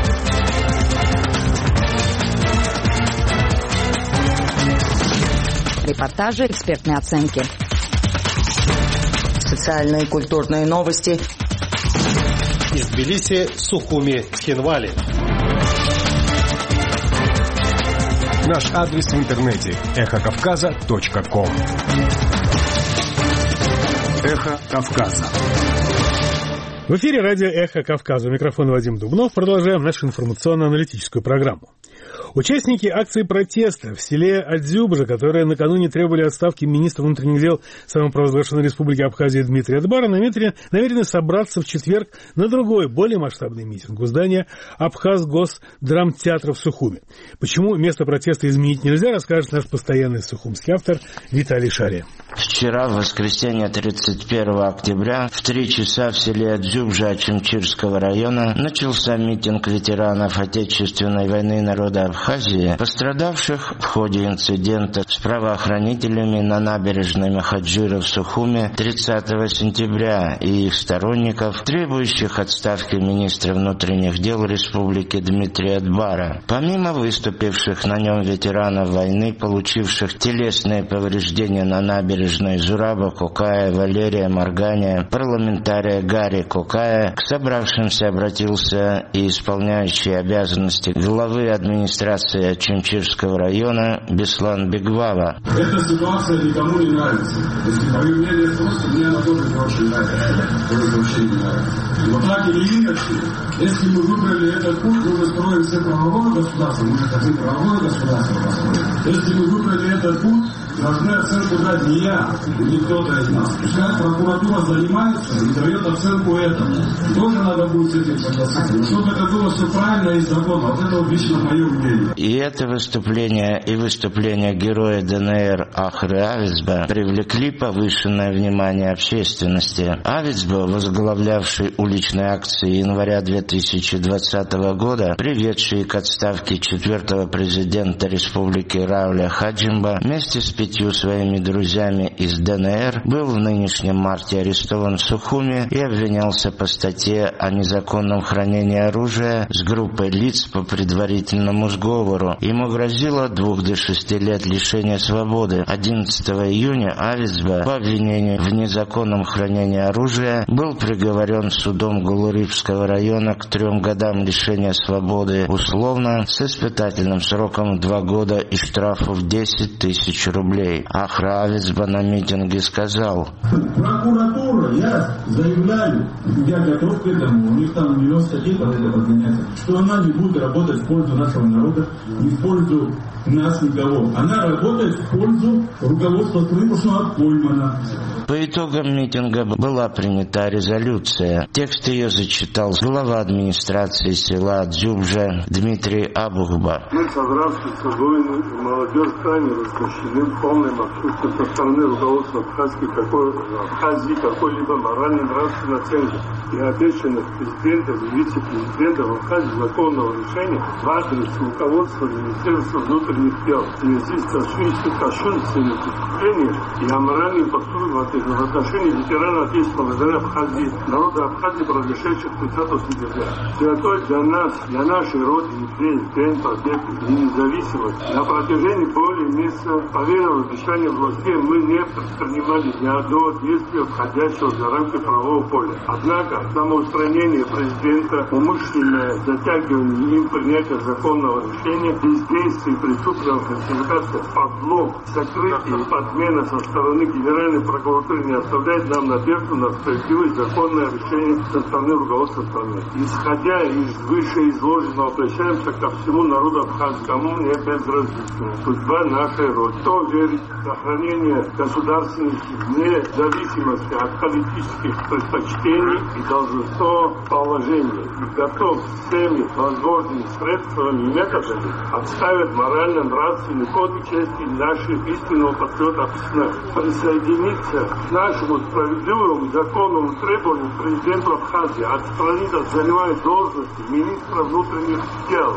P: Репортажи, экспертные оценки.
J: Социальные и культурные новости.
H: Из Тбилиси, Сухуми, Цхинвали.
O: Наш адрес в интернете эхокавказа.ком. Эхо Кавказа.
A: В эфире радио «Эхо Кавказа». У микрофона Вадим Дубнов. Продолжаем нашу информационно-аналитическую программу. Участники акции протеста в селе Адзюбжа, которые накануне требовали отставки министра внутренних дел самопровозглашенной республики Абхазия Дмитрия Адбара, намерены собраться в четверг на другой, более масштабный митинг у здания Абхаз-Госдрамтеатра в Сухуме. Почему место протеста изменить нельзя, расскажет наш постоянный сухумский автор Виталий Шария.
Q: Вчера, в воскресенье 31 октября, в 3 часа в селе Адзюбжа Ачимчирского района начался митинг ветеранов Отечественной войны народа Абхазии, пострадавших в ходе инцидента с правоохранителями на набережной Махаджира в Сухуме 30 сентября и их сторонников, требующих отставки министра внутренних дел республики Дмитрия Адбара. Помимо выступивших на нем ветеранов войны, получивших телесные повреждения на набережной Зураба Кокая, Валерия Марганя, парламентария Гарри Кокая, к собравшимся обратился и исполняющий обязанности главы администрации Ачимчирского района Беслан Бегвава.
R: Эта ситуация никому не нравится. Если мое мнение просто, мне она тоже не очень нравится. Тоже вообще не нравится. Но так или иначе, если мы выбрали этот путь, мы строим все правовое государство, мы же хотим правовое государство построить. Если мы выбрали этот путь, должны оценку дать не я, не кто-то из нас. Пускай прокуратура занимается и дает оценку этому. Тоже надо будет с этим согласиться. Чтобы это было все правильно и законно. Вот это лично мое мнение.
Q: И это выступление и выступление героя ДНР Ахры Авицба привлекли повышенное внимание общественности. Авицба, возглавлявший уличные акции января 2020 года, приведший к отставке 4-го президента республики Рауля Хаджимба, вместе с 5 своими друзьями из ДНР, был в нынешнем марте арестован в Сухуме и обвинялся по статье о незаконном хранении оружия с группой лиц по предварительному сговору. Ему грозило от 2 до 6 лет лишения свободы. 11 июня Авицба по обвинению в незаконном хранении оружия был приговорен судом Гулурибского района к 3 годам лишения свободы условно с испытательным сроком 2 года и штрафу в 10 тысяч рублей. Ахра Авицба на митинге сказал:
R: прокуратура, я заявляю, я готов к этому, у них там миллион статей под это подгоняется, что она не будет работать в пользу нашего народа, не в пользу нас никого. Она работает в пользу руководства страны, потому что она поймана.
Q: По итогам митинга была принята резолюция. Текст ее зачитал глава администрации села Адзюбжа Дмитрий Абухба.
C: Мы, собравшиеся воины и молодежь, крайне возмущены в полном отсутствии со стороны руководства Абхазии какой-либо моральной нравственной оценки и обещанных президентов и вице-президентов Абхазии законного решения в адрес руководства Министерства внутренних дел в связи с кощунственными преступлениями и аморальным поступком в отношении ветеранов Отечественной войны Абхазии, народа Абхазии, произошедших 30 сентября. Святой для нас, для нашей Родины, День Победы и независимости. На протяжении более месяца, по верному обещанию властей, мы не предпринимали ни одного действия, входящего за рамки правового поля. Однако, самоустранение президента, умышленное затягивание им принятия законного решения, бездействие преступного фальсификация, подлог, сокрытие и подмена со стороны Генеральной прокуратуры не оставляет нам надежду на справедливое законное решение со стороны руководства страны. Исходя из вышеизложенного, обращаемся ко всему народу Абхазии, кому не безразлична судьба нашей Родины. Кто верит в сохранение государственности вне зависимости от политических предпочтений и должностного положения и готов всеми возможными средствами и методами отставить морально-нравственный код и чести наших истинного патриота присоединиться к нашему справедливому законному требованию президента Абхазии отстранить от занимаемой должности министра внутренних дел.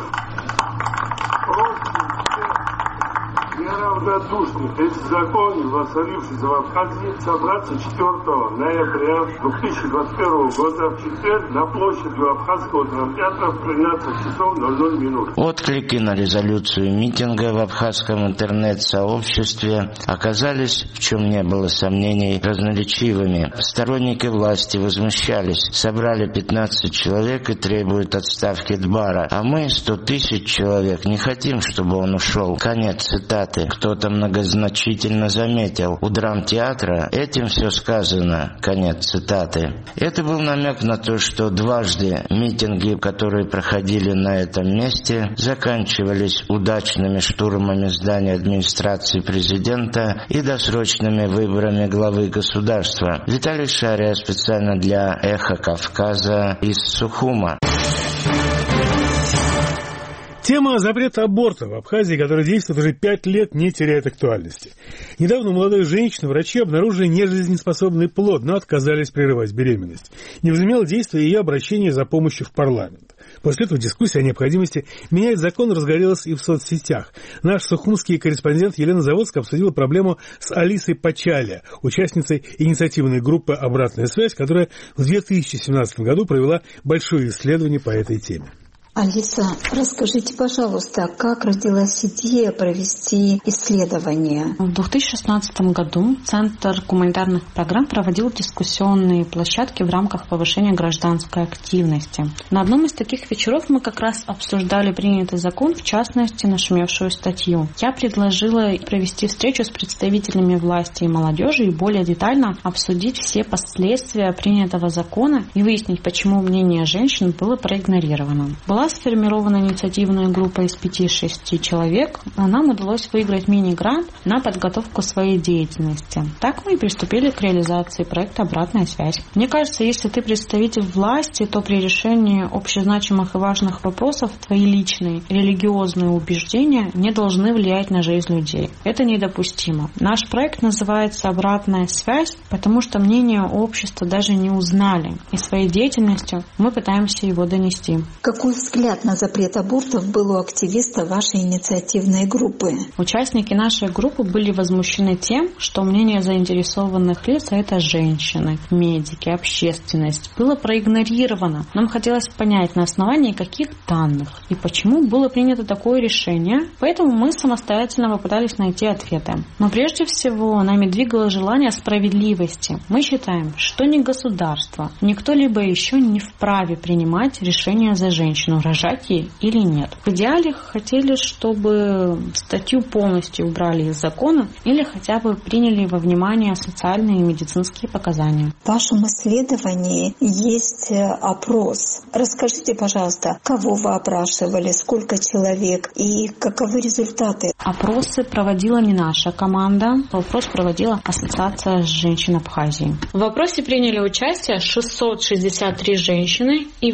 C: Неравнодушных беззаконий, воцарившихся в Абхазии, собраться 4 ноября 2021 года в четверг на площади Абхазского драмтеатра в 13 часов 00 минут.
Q: Отклики на резолюцию митинга в абхазском интернет-сообществе оказались, в чем не было сомнений, разноречивыми. Сторонники власти возмущались. Собрали 15 человек и требуют отставки Адбара. А мы, 100 тысяч человек, не хотим, чтобы он ушел. Конец цитаты. Кто кто-то многозначительно заметил: у драмтеатра этим все сказано. Конец цитаты. Это был намек на то, что дважды митинги, которые проходили на этом месте, заканчивались удачными штурмами здания администрации президента и досрочными выборами главы государства. Виталий Шария специально для «Эхо Кавказа» из Сухума.
A: Тема запрета аборта в Абхазии, которая действует уже 5 лет, не теряет актуальности. Недавно у молодой женщины врачи обнаружили нежизнеспособный плод, но отказались прерывать беременность. Не возымело действия ее обращение за помощью в парламент. После этого дискуссия о необходимости менять закон разгорелась и в соцсетях. Наш сухумский корреспондент Елена Заводская обсудила проблему с Алисой Пачаля, участницей инициативной группы «Обратная связь», которая в 2017 году провела большое исследование по этой теме.
S: Алиса, расскажите, пожалуйста, как родилась идея провести исследование?
T: В 2016 году Центр гуманитарных программ проводил дискуссионные площадки в рамках повышения гражданской активности. На одном из таких вечеров мы как раз обсуждали принятый закон, в частности, нашумевшую статью. Я предложила провести встречу с представителями власти и молодежи и более детально обсудить все последствия принятого закона и выяснить, почему мнение женщин было проигнорировано. Была сформирована инициативная группа из 5-6 человек, а нам удалось выиграть мини-грант на подготовку своей деятельности. Так мы и приступили к реализации проекта «Обратная связь». Мне кажется, если ты представитель власти, то при решении общезначимых и важных вопросов твои личные религиозные убеждения не должны влиять на жизнь людей. Это недопустимо. Наш проект называется «Обратная связь», потому что мнение общества даже не узнали, и своей деятельностью мы пытаемся его донести.
S: Какой взгляд на запрет абортов был у активиста вашей инициативной группы?
T: Участники нашей группы были возмущены тем, что мнение заинтересованных лиц, а это женщины, медики, общественность, было проигнорировано. Нам хотелось понять, на основании каких данных и почему было принято такое решение, поэтому мы самостоятельно попытались найти ответы. Но прежде всего нами двигало желание справедливости. Мы считаем, что ни государство, ни кто-либо еще не вправе принимать решения за женщину, рожать ей или нет. В идеале хотели, чтобы статью полностью убрали из закона или хотя бы приняли во внимание социальные и медицинские показания.
S: В вашем исследовании есть опрос. Расскажите, пожалуйста, кого вы опрашивали, сколько человек и каковы результаты?
T: Опросы проводила не наша команда. Опрос проводила Ассоциация женщин Абхазии. В опросе приняли участие 663 женщины, и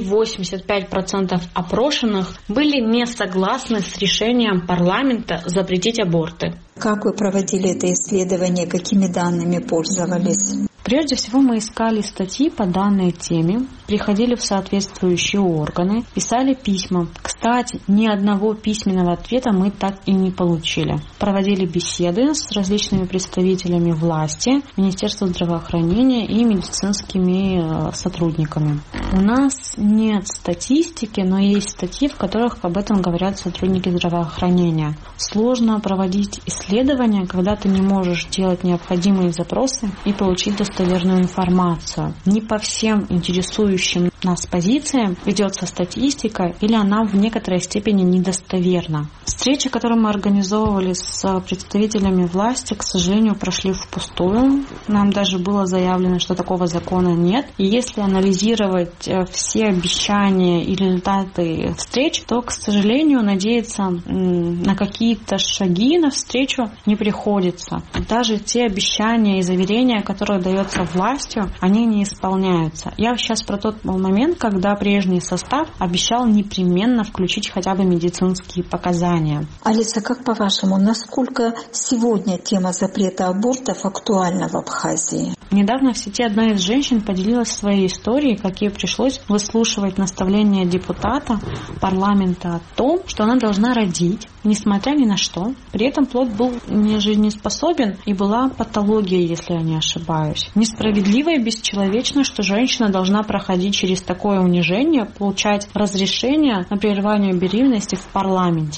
T: 85% опрошенных были не согласны с решением парламента запретить аборты.
S: Как вы проводили это исследование, какими данными пользовались?
T: Прежде всего мы искали статьи по данной теме, приходили в соответствующие органы, писали письма. Кстати, ни одного письменного ответа мы так и не получили. Проводили беседы с различными представителями власти, Министерства здравоохранения и медицинскими сотрудниками. У нас нет статистики, но есть статьи, в которых об этом говорят сотрудники здравоохранения. Сложно проводить исследования, когда ты не можешь делать необходимые запросы и получить достоверную информацию. Не по всем интересующим нас позициям ведется статистика, или она в некоторой степени недостоверна. Встречи, которые мы организовывали с представителями власти, к сожалению, прошли впустую. Нам даже было заявлено, что такого закона нет. И если анализировать все обещания и результаты встреч, то, к сожалению, надеяться на какие-то шаги навстречу не приходится. Даже те обещания и заверения, которые дается властью, они не исполняются. Я сейчас про тот момент, когда прежний состав обещал непременно включить хотя бы медицинские показания.
S: Алиса, как по-вашему, насколько сегодня тема запрета абортов актуальна в Абхазии?
T: Недавно в сети одна из женщин поделилась своей историей, как ей пришлось выслушивать наставления депутата парламента о том, что она должна родить, несмотря ни на что. При этом плод был не жизнеспособен и была патология, если я не ошибаюсь. Несправедливо и бесчеловечно, что женщина должна проходить через такое унижение, получать разрешение на прерывание беременности в парламенте. Потеряв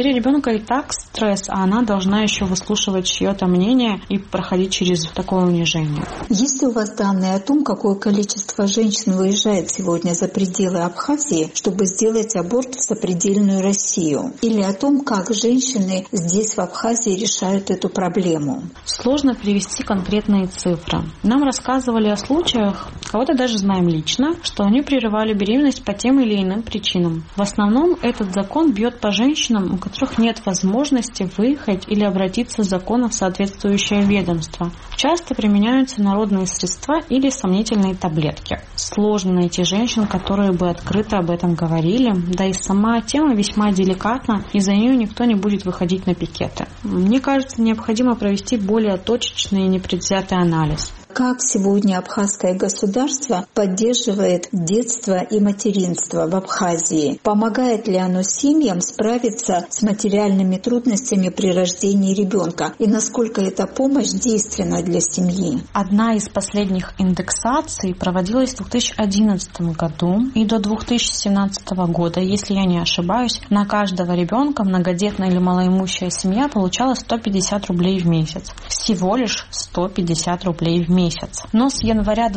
T: потеря ребенка и так стресс, а она должна еще выслушивать чье-то мнение и проходить через такое унижение.
S: Есть ли у вас данные о том, какое количество женщин выезжает сегодня за пределы Абхазии, чтобы сделать аборт в сопредельную Россию? Или о том, как женщины здесь, в Абхазии, решают эту проблему?
T: Сложно привести конкретные цифры. Нам рассказывали о случаях, кого-то даже знаем лично, что они прерывали беременность по тем или иным причинам. В основном этот закон бьет по женщинам, у которых нет возможности выехать или обратиться с закона в соответствующее ведомство. Часто применяются народные средства или сомнительные таблетки. Сложно найти женщин, которые бы открыто об этом говорили, да и сама тема весьма деликатна, и за нее никто не будет выходить на пикеты. Мне кажется, необходимо провести более точечный и непредвзятый анализ.
S: Как сегодня абхазское государство поддерживает детство и материнство в Абхазии? Помогает ли оно семьям справиться с материальными трудностями при рождении ребенка? И насколько эта помощь действенна для семьи?
T: Одна из последних индексаций проводилась в 2011 году, и до 2017 года, если я не ошибаюсь, на каждого ребенка многодетная или малоимущая семья получала 150 рублей в месяц. Всего лишь 150 рублей в месяц. Но с января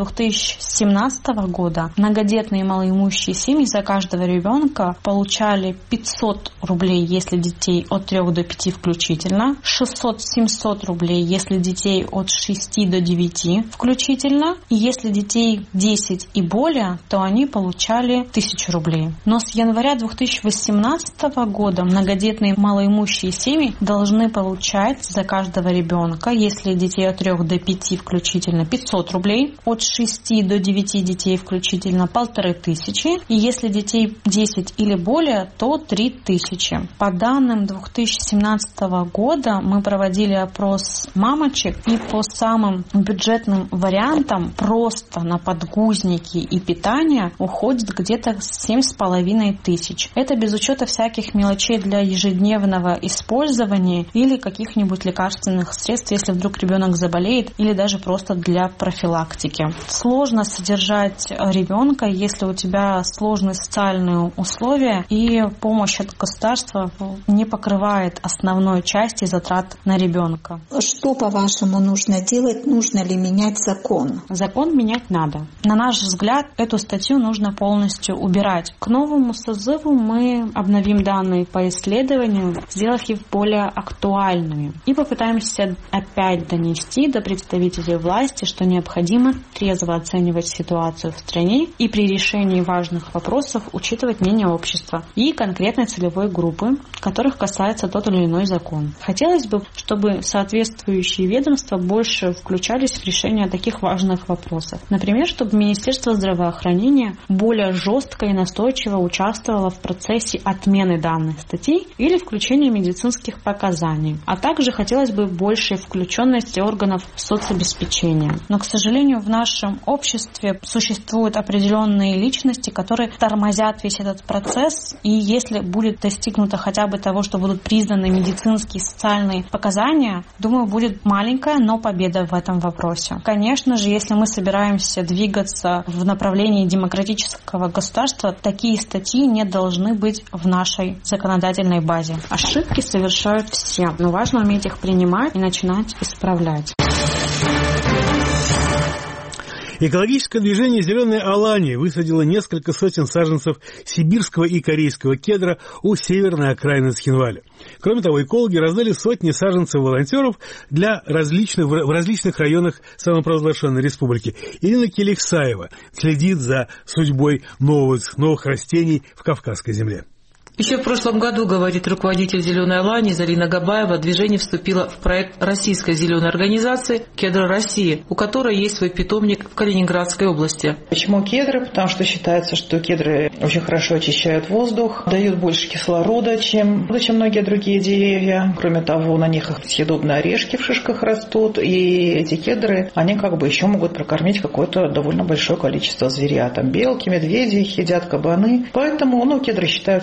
T: 2017 года многодетные и малоимущие семьи за каждого ребенка получали 500 рублей, если детей от 3 до 5 включительно, 600-700 рублей, если детей от 6 до 9 включительно, и если детей 10 и более, то они получали 1000 рублей. Но с января 2018 года многодетные и малоимущие семьи должны получать за каждого ребенка, если детей от 3 до 5 включительно, 500 рублей, от 6 до 9 детей включительно 1500, и если детей 10 или более, то 3000. По данным 2017 года мы проводили опрос мамочек, и по самым бюджетным вариантам просто на подгузники и питание уходит где-то 7500. Это без учета всяких мелочей для ежедневного использования или каких-нибудь лекарственных средств, если вдруг ребенок заболеет, или даже просто для профилактики. Сложно содержать ребенка, если у тебя сложные социальные условия, и помощь от государства не покрывает основной части затрат на ребенка.
S: Что, по-вашему, нужно делать? Нужно ли менять закон?
T: Закон менять надо. На наш взгляд, эту статью нужно полностью убирать. К новому созыву мы обновим данные по исследованию, сделав их более актуальными, и попытаемся опять донести до представителей власти, что необходимо трезво оценивать ситуацию в стране и при решении важных вопросов учитывать мнение общества и конкретной целевой группы, которых касается тот или иной закон. Хотелось бы, чтобы соответствующие ведомства больше включались в решение таких важных вопросов. Например, чтобы Министерство здравоохранения более жестко и настойчиво участвовало в процессе отмены данных статей или включения медицинских показаний. А также хотелось бы большей включенности органов соцобеспечения. Но, к сожалению, в нашем обществе существуют определенные личности, которые тормозят весь этот процесс, и если будет достигнуто хотя бы того, что будут признаны медицинские и социальные показания, думаю, будет маленькая, но победа в этом вопросе. Конечно же, если мы собираемся двигаться в направлении демократического государства, такие статьи не должны быть в нашей законодательной базе. Ошибки совершают все, но важно уметь их принимать и начинать исправлять.
A: Экологическое движение «Зеленая Алания» высадило несколько сотен саженцев сибирского и корейского кедра у северной окраины Цхинваля. Кроме того, экологи раздали сотни саженцев волонтеров в различных районах самопровозглашенной республики. Ирина Келихсаева следит за судьбой новых растений в Кавказской земле.
U: Еще в прошлом году, говорит руководитель «Зеленой Алании» Зарина Габаева, движение вступило в проект российской зеленой организации «Кедр России», у которой есть свой питомник в Калининградской области.
V: Почему кедры? Потому что считается, что кедры очень хорошо очищают воздух, дают больше кислорода, чем многие другие деревья. Кроме того, на них съедобные орешки в шишках растут, и эти кедры, они еще могут прокормить какое-то довольно большое количество зверя. Там белки, медведи их едят, кабаны. Поэтому кедры считаются таким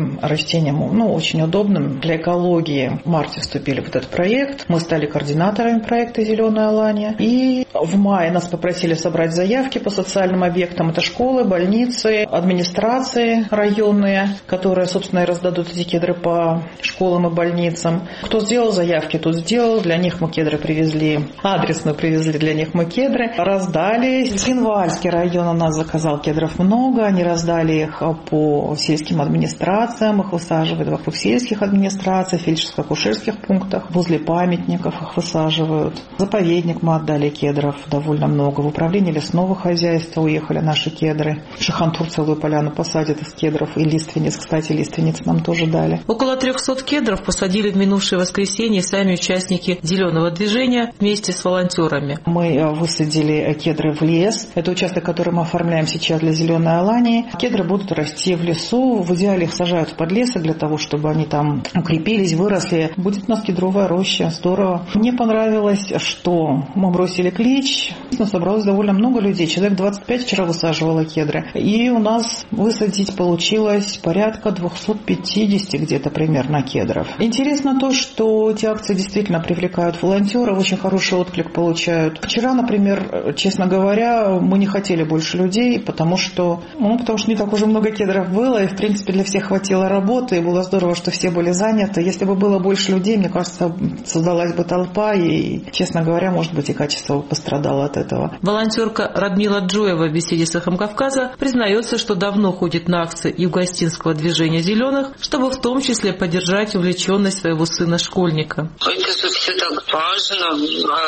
V: таким растением, очень удобным для экологии. В марте вступили в этот проект. Мы стали координаторами проекта «Зеленая Алания». И в мае нас попросили собрать заявки по социальным объектам. Это школы, больницы, администрации районные, которые, собственно, и раздадут эти кедры по школам и больницам. Кто сделал заявки, тот сделал. Для них мы кедры привезли. Адресно привезли для них мы кедры. Раздали. Цхинвальский район у нас заказал кедров много. Они раздали их по сельским администрациям. Их высаживают вокруг сельских администраций, фельдшерско-акушерских пунктах. Возле памятников их высаживают. В заповедник мы отдали кедров довольно много. В управление лесного хозяйства уехали наши кедры. Шихантур целую поляну посадит из кедров и лиственниц. Кстати, лиственниц нам тоже дали.
U: Около 300 кедров посадили в минувшее воскресенье сами участники «Зеленого движения» вместе с волонтерами.
V: Мы высадили кедры в лес. Это участок, который мы оформляем сейчас для «Зеленой Алании». Кедры будут расти в лесу. В идеале их сажают в подлесок для того, чтобы они там укрепились, выросли. Будет у нас кедровая роща. Здорово. Мне понравилось, что мы бросили клич. Собралось довольно много людей. Человек 25 вчера высаживало кедры. И у нас высадить получилось порядка 250 где-то примерно кедров. Интересно то, что эти акции действительно привлекают волонтеров, очень хороший отклик получают. Вчера, например, честно говоря, мы не хотели больше людей, потому что не так уже много кедров было, и в принципе для всех хватило работы, и было здорово, что все были заняты. Если бы было больше людей, мне кажется, создалась бы толпа, и, честно говоря, может быть, и качество пострадало от этого.
U: Волонтерка Радмила Джоева в беседе с «Эхом Кавказа» признается, что давно ходит на акции Юго-Остинского движения «Зеленых», чтобы в том числе поддержать увлеченность своего сына-школьника.
M: Это же все так важно.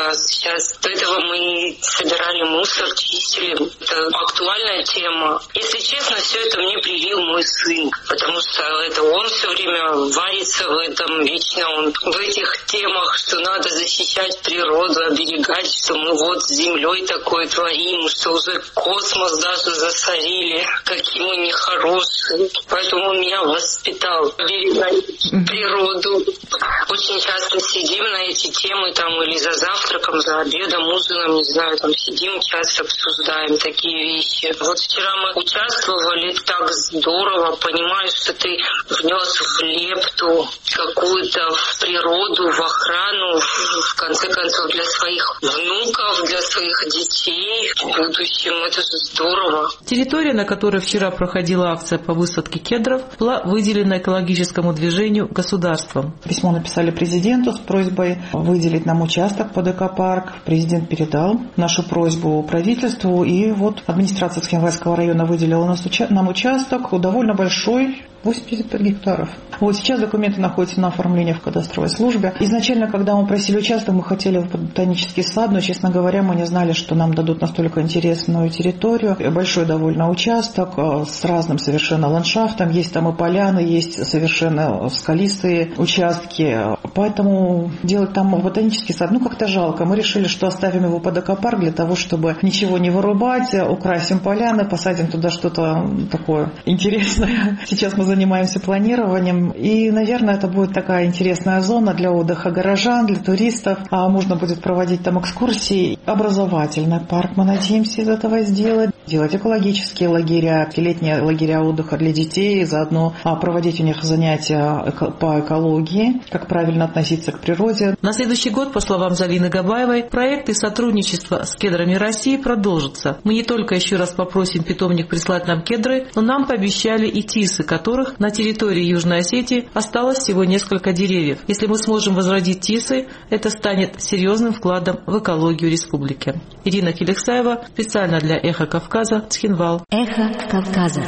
M: Сейчас до этого мы собирали мусор, чистили. Это актуальная тема. Если честно, все это мне привил мой сын, потому что это он все время варится в этом, вечно он в этих темах, что надо защищать природу, оберегать, что мы вот с землей такое творим, что уже космос даже засорили, какие мы нехорошие. Поэтому он меня воспитал оберегать природу. Очень часто сидим на эти темы там или за завтраком, за обедом, ужином, не знаю, там сидим, часто обсуждаем такие вещи. Вот вчера мы участвовали, так здорово, понимаешь, что ты внес в лепту какую-то в природу, в охрану, в конце концов, для своих внуков, для своих детей в будущем. Это же здорово.
U: Территория, на которой вчера проходила акция по высадке кедров, была выделена экологическому движению государством.
V: Письмо написали президенту с просьбой выделить нам участок под экопарк. Президент передал нашу просьбу правительству, и вот администрация Цхинвальского района выделила нам участок довольно большой, 85 гектаров. Вот сейчас документы находятся на оформлении в кадастровой службе. Изначально, когда мы просили участок, мы хотели в ботанический сад, но, честно говоря, мы не знали, что нам дадут настолько интересную территорию. Большой довольно участок с разным совершенно ландшафтом. Есть там и поляны, есть совершенно скалистые участки. Поэтому делать там ботанический сад, как-то жалко. Мы решили, что оставим его под экопарк для того, чтобы ничего не вырубать, украсим поляны, посадим туда что-то такое интересное. Сейчас мы занимаемся планированием, и, наверное, это будет такая интересная зона для отдыха горожан, для туристов. Можно будет проводить там экскурсии. Образовательный парк мы надеемся из этого сделать. Делать экологические лагеря, летние лагеря отдыха для детей, заодно проводить у них занятия по экологии, как правильно относиться к природе.
U: На следующий год, по словам Залины Габаевой, проекты сотрудничества с кедрами России продолжатся. Мы не только еще раз попросим питомник прислать нам кедры, но нам пообещали и тисы, которых на территории Южной Осетии осталось всего несколько деревьев. Если мы сможем возродить тисы, это станет серьезным вкладом в экологию республики. Ирина Келексаева, специально для «Эхо Кавказа», Цхинвал.
G: «Эхо Кавказа».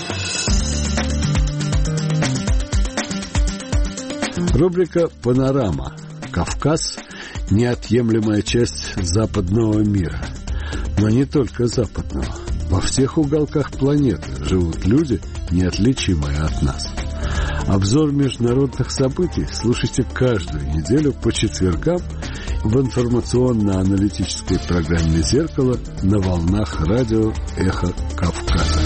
D: Рубрика «Панорама». Кавказ – неотъемлемая часть западного мира. Но не только западного. Во всех уголках планеты живут люди, неотличимые от нас. Обзор международных событий слушайте каждую неделю по четвергам в информационно-аналитической программе «Зеркало» на волнах радио «Эхо Кавказа».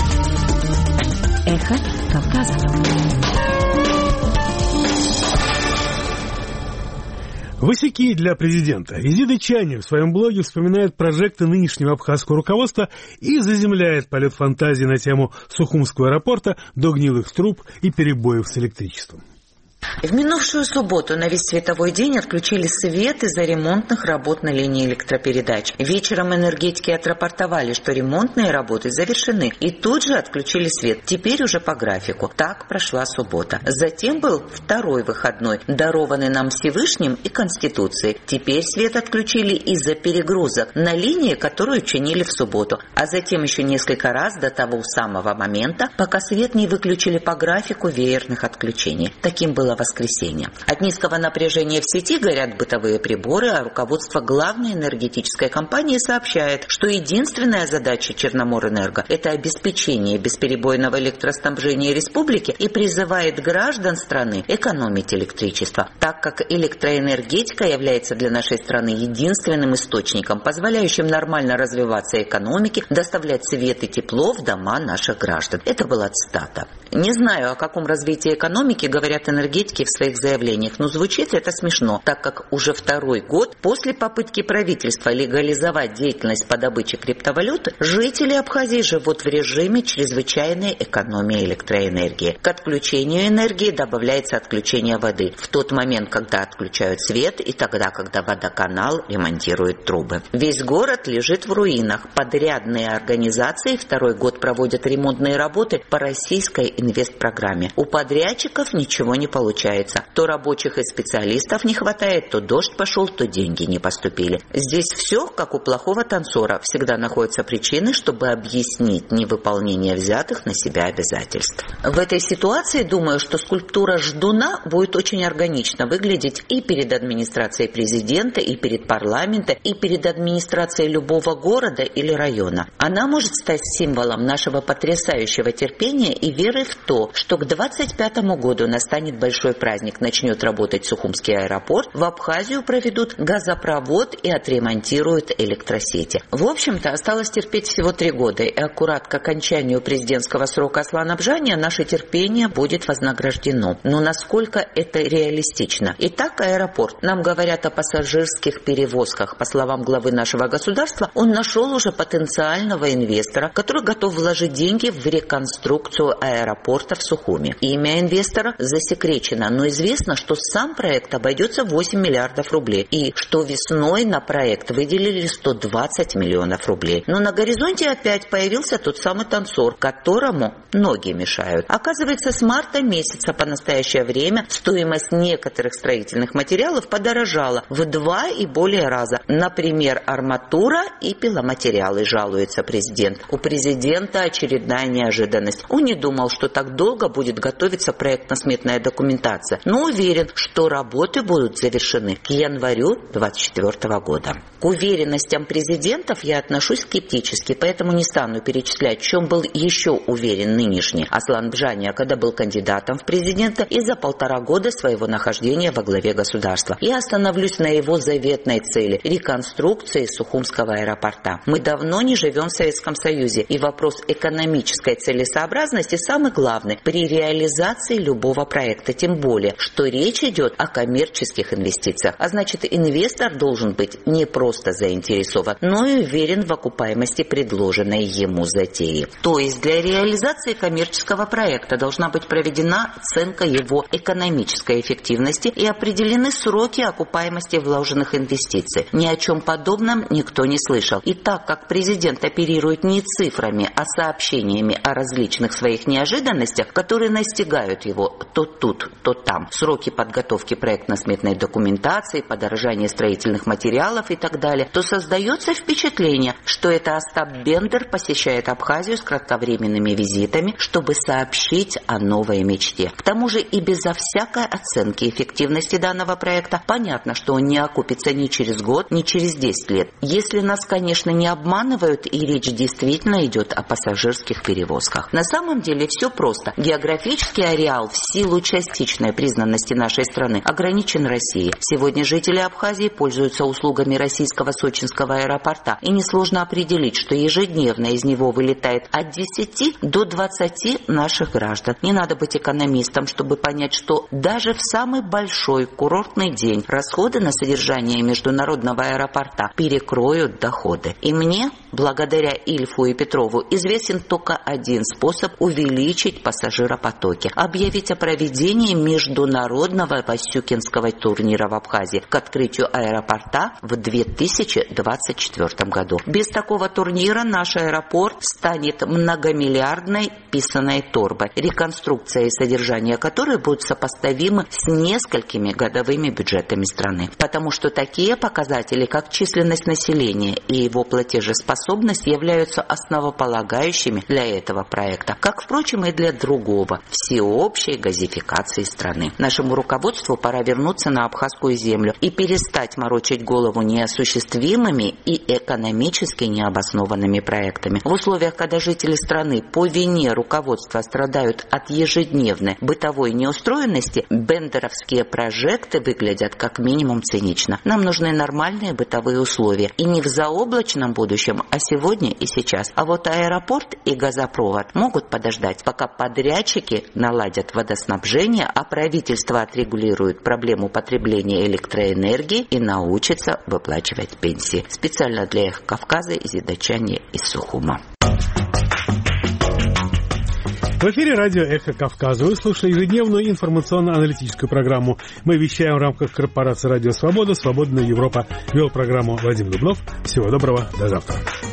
G: «Эхо Кавказа».
A: Васяки для президента. Резида Чани в своем блоге вспоминает прожекты нынешнего абхазского руководства и заземляет полет фантазии на тему Сухумского аэропорта до гнилых труб и перебоев с электричеством.
F: В минувшую субботу на весь световой день отключили свет из-за ремонтных работ на линии электропередач. Вечером энергетики отрапортовали, что ремонтные работы завершены, и тут же отключили свет. Теперь уже по графику. Так прошла суббота. Затем был второй выходной, дарованный нам Всевышним и Конституцией. Теперь свет отключили из-за перегрузок на линии, которую чинили в субботу. А затем еще несколько раз до того самого момента, пока свет не выключили по графику веерных отключений. Таким было воскресенье. От низкого напряжения в сети горят бытовые приборы, а руководство главной энергетической компании сообщает, что единственная задача Черноморэнерго – это обеспечение бесперебойного электроснабжения республики и призывает граждан страны экономить электричество, так как электроэнергетика является для нашей страны единственным источником, позволяющим нормально развиваться экономике, доставлять свет и тепло в дома наших граждан. Это была цитата. Не знаю, о каком развитии экономики говорят энергетики в своих заявлениях, но звучит это смешно, так как уже второй год после попытки правительства легализовать деятельность по добыче криптовалюты, жители Абхазии живут в режиме чрезвычайной экономии электроэнергии. К отключению энергии добавляется отключение воды в тот момент, когда отключают свет, и тогда, когда водоканал ремонтирует трубы. Весь город лежит в руинах. Подрядные организации второй год проводят ремонтные работы по российской инвестпрограмме. У подрядчиков ничего не получается. То рабочих и специалистов не хватает, то дождь пошел, то деньги не поступили. Здесь все, как у плохого танцора. Всегда находятся причины, чтобы объяснить невыполнение взятых на себя обязательств. В этой ситуации, думаю, что скульптура ждуна будет очень органично выглядеть и перед администрацией президента, и перед парламентом, и перед администрацией любого города или района. Она может стать символом нашего потрясающего терпения и веры в то, что к 2025 году настанет большой праздник, начнет работать Сухумский аэропорт, в Абхазию проведут газопровод и отремонтируют электросети. В общем-то, осталось терпеть всего 3 года, и аккурат к окончанию президентского срока Аслана Бжания наше терпение будет вознаграждено. Но насколько это реалистично? Итак, аэропорт. Нам говорят о пассажирских перевозках. По словам главы нашего государства, он нашел уже потенциального инвестора, который готов вложить деньги в реконструкцию аэропорта в Сухуми. Имя инвестора засекречено, но известно, что сам проект обойдется в 8 миллиардов рублей и что весной на проект выделили 120 миллионов рублей. Но на горизонте опять появился тот самый танцор, которому ноги мешают. Оказывается, с марта месяца по настоящее время стоимость некоторых строительных материалов подорожала в 2 и более раза. Например, арматура и пиломатериалы, жалуется президент. У президента очередная неожиданность. Он не думал, что так долго будет готовиться проектно-сметная документация, но уверен, что работы будут завершены к январю 2024 года. К уверенностям президентов я отношусь скептически, поэтому не стану перечислять, в чем был еще уверен нынешний Аслан Бжания, когда был кандидатом в президенты и за 1,5 года своего нахождения во главе государства. Я остановлюсь на его заветной цели – реконструкции Сухумского аэропорта. Мы давно не живем в Советском Союзе, и вопрос экономической целесообразности самый главный при реализации любого проекта, тем более, что речь идет о коммерческих инвестициях. А значит, инвестор должен быть не просто заинтересован, но и уверен в окупаемости предложенной ему затеи. То есть для реализации коммерческого проекта должна быть проведена оценка его экономической эффективности и определены сроки окупаемости вложенных инвестиций. Ни о чем подобном никто не слышал. И так как президент оперирует не цифрами, а сообщениями о различных своих неожиданностях, которые настигают его то тут, то там, сроки подготовки проектно-сметной документации, подорожание строительных материалов и так далее, то создается впечатление, что это Остап Бендер посещает Абхазию с кратковременными визитами, чтобы сообщить о новой мечте. К тому же и безо всякой оценки эффективности данного проекта понятно, что он не окупится ни через год, ни через 10 лет. Если нас, конечно, не обманывают и речь действительно идет о пассажирских перевозках. На самом деле все просто. Географический ареал в силу части частичной признанности нашей страны ограничен Россией. Сегодня жители Абхазии пользуются услугами российского сочинского аэропорта, и несложно определить, что ежедневно из него вылетает от 10 до 20 наших граждан. Не надо быть экономистом, чтобы понять, что даже в самый большой курортный день расходы на содержание международного аэропорта перекроют доходы. И мне, благодаря Ильфу и Петрову, известен только один способ увеличить пассажиропотоки – объявить о проведении международного васюкинского турнира в Абхазии к открытию аэропорта в 2024 году. Без такого турнира наш аэропорт станет многомиллиардной писаной торбой, реконструкция и содержание которой будут сопоставимы с несколькими годовыми бюджетами страны. Потому что такие показатели, как численность населения и его платежеспособность, являются основополагающими для этого проекта, как, впрочем, и для другого – всеобщей газификации страны. Нашему руководству пора вернуться на абхазскую землю и перестать морочить голову неосуществимыми и экономически необоснованными проектами. В условиях, когда жители страны по вине руководства страдают от ежедневной бытовой неустроенности, бендеровские прожекты выглядят как минимум цинично. Нам нужны нормальные бытовые условия. И не в заоблачном будущем, а сегодня и сейчас. А вот аэропорт и газопровод могут подождать, пока подрядчики наладят водоснабжение, а правительство отрегулирует проблему потребления электроэнергии и научится выплачивать пенсии. Специально для Эхо Кавказа из Идачани из Сухума.
A: В эфире радио «Эхо Кавказа». Вы слушали ежедневную информационно-аналитическую программу. Мы вещаем в рамках корпорации «Радио Свобода», «Свободная Европа». Вел программу Вадим Дубнов. Всего доброго, до завтра.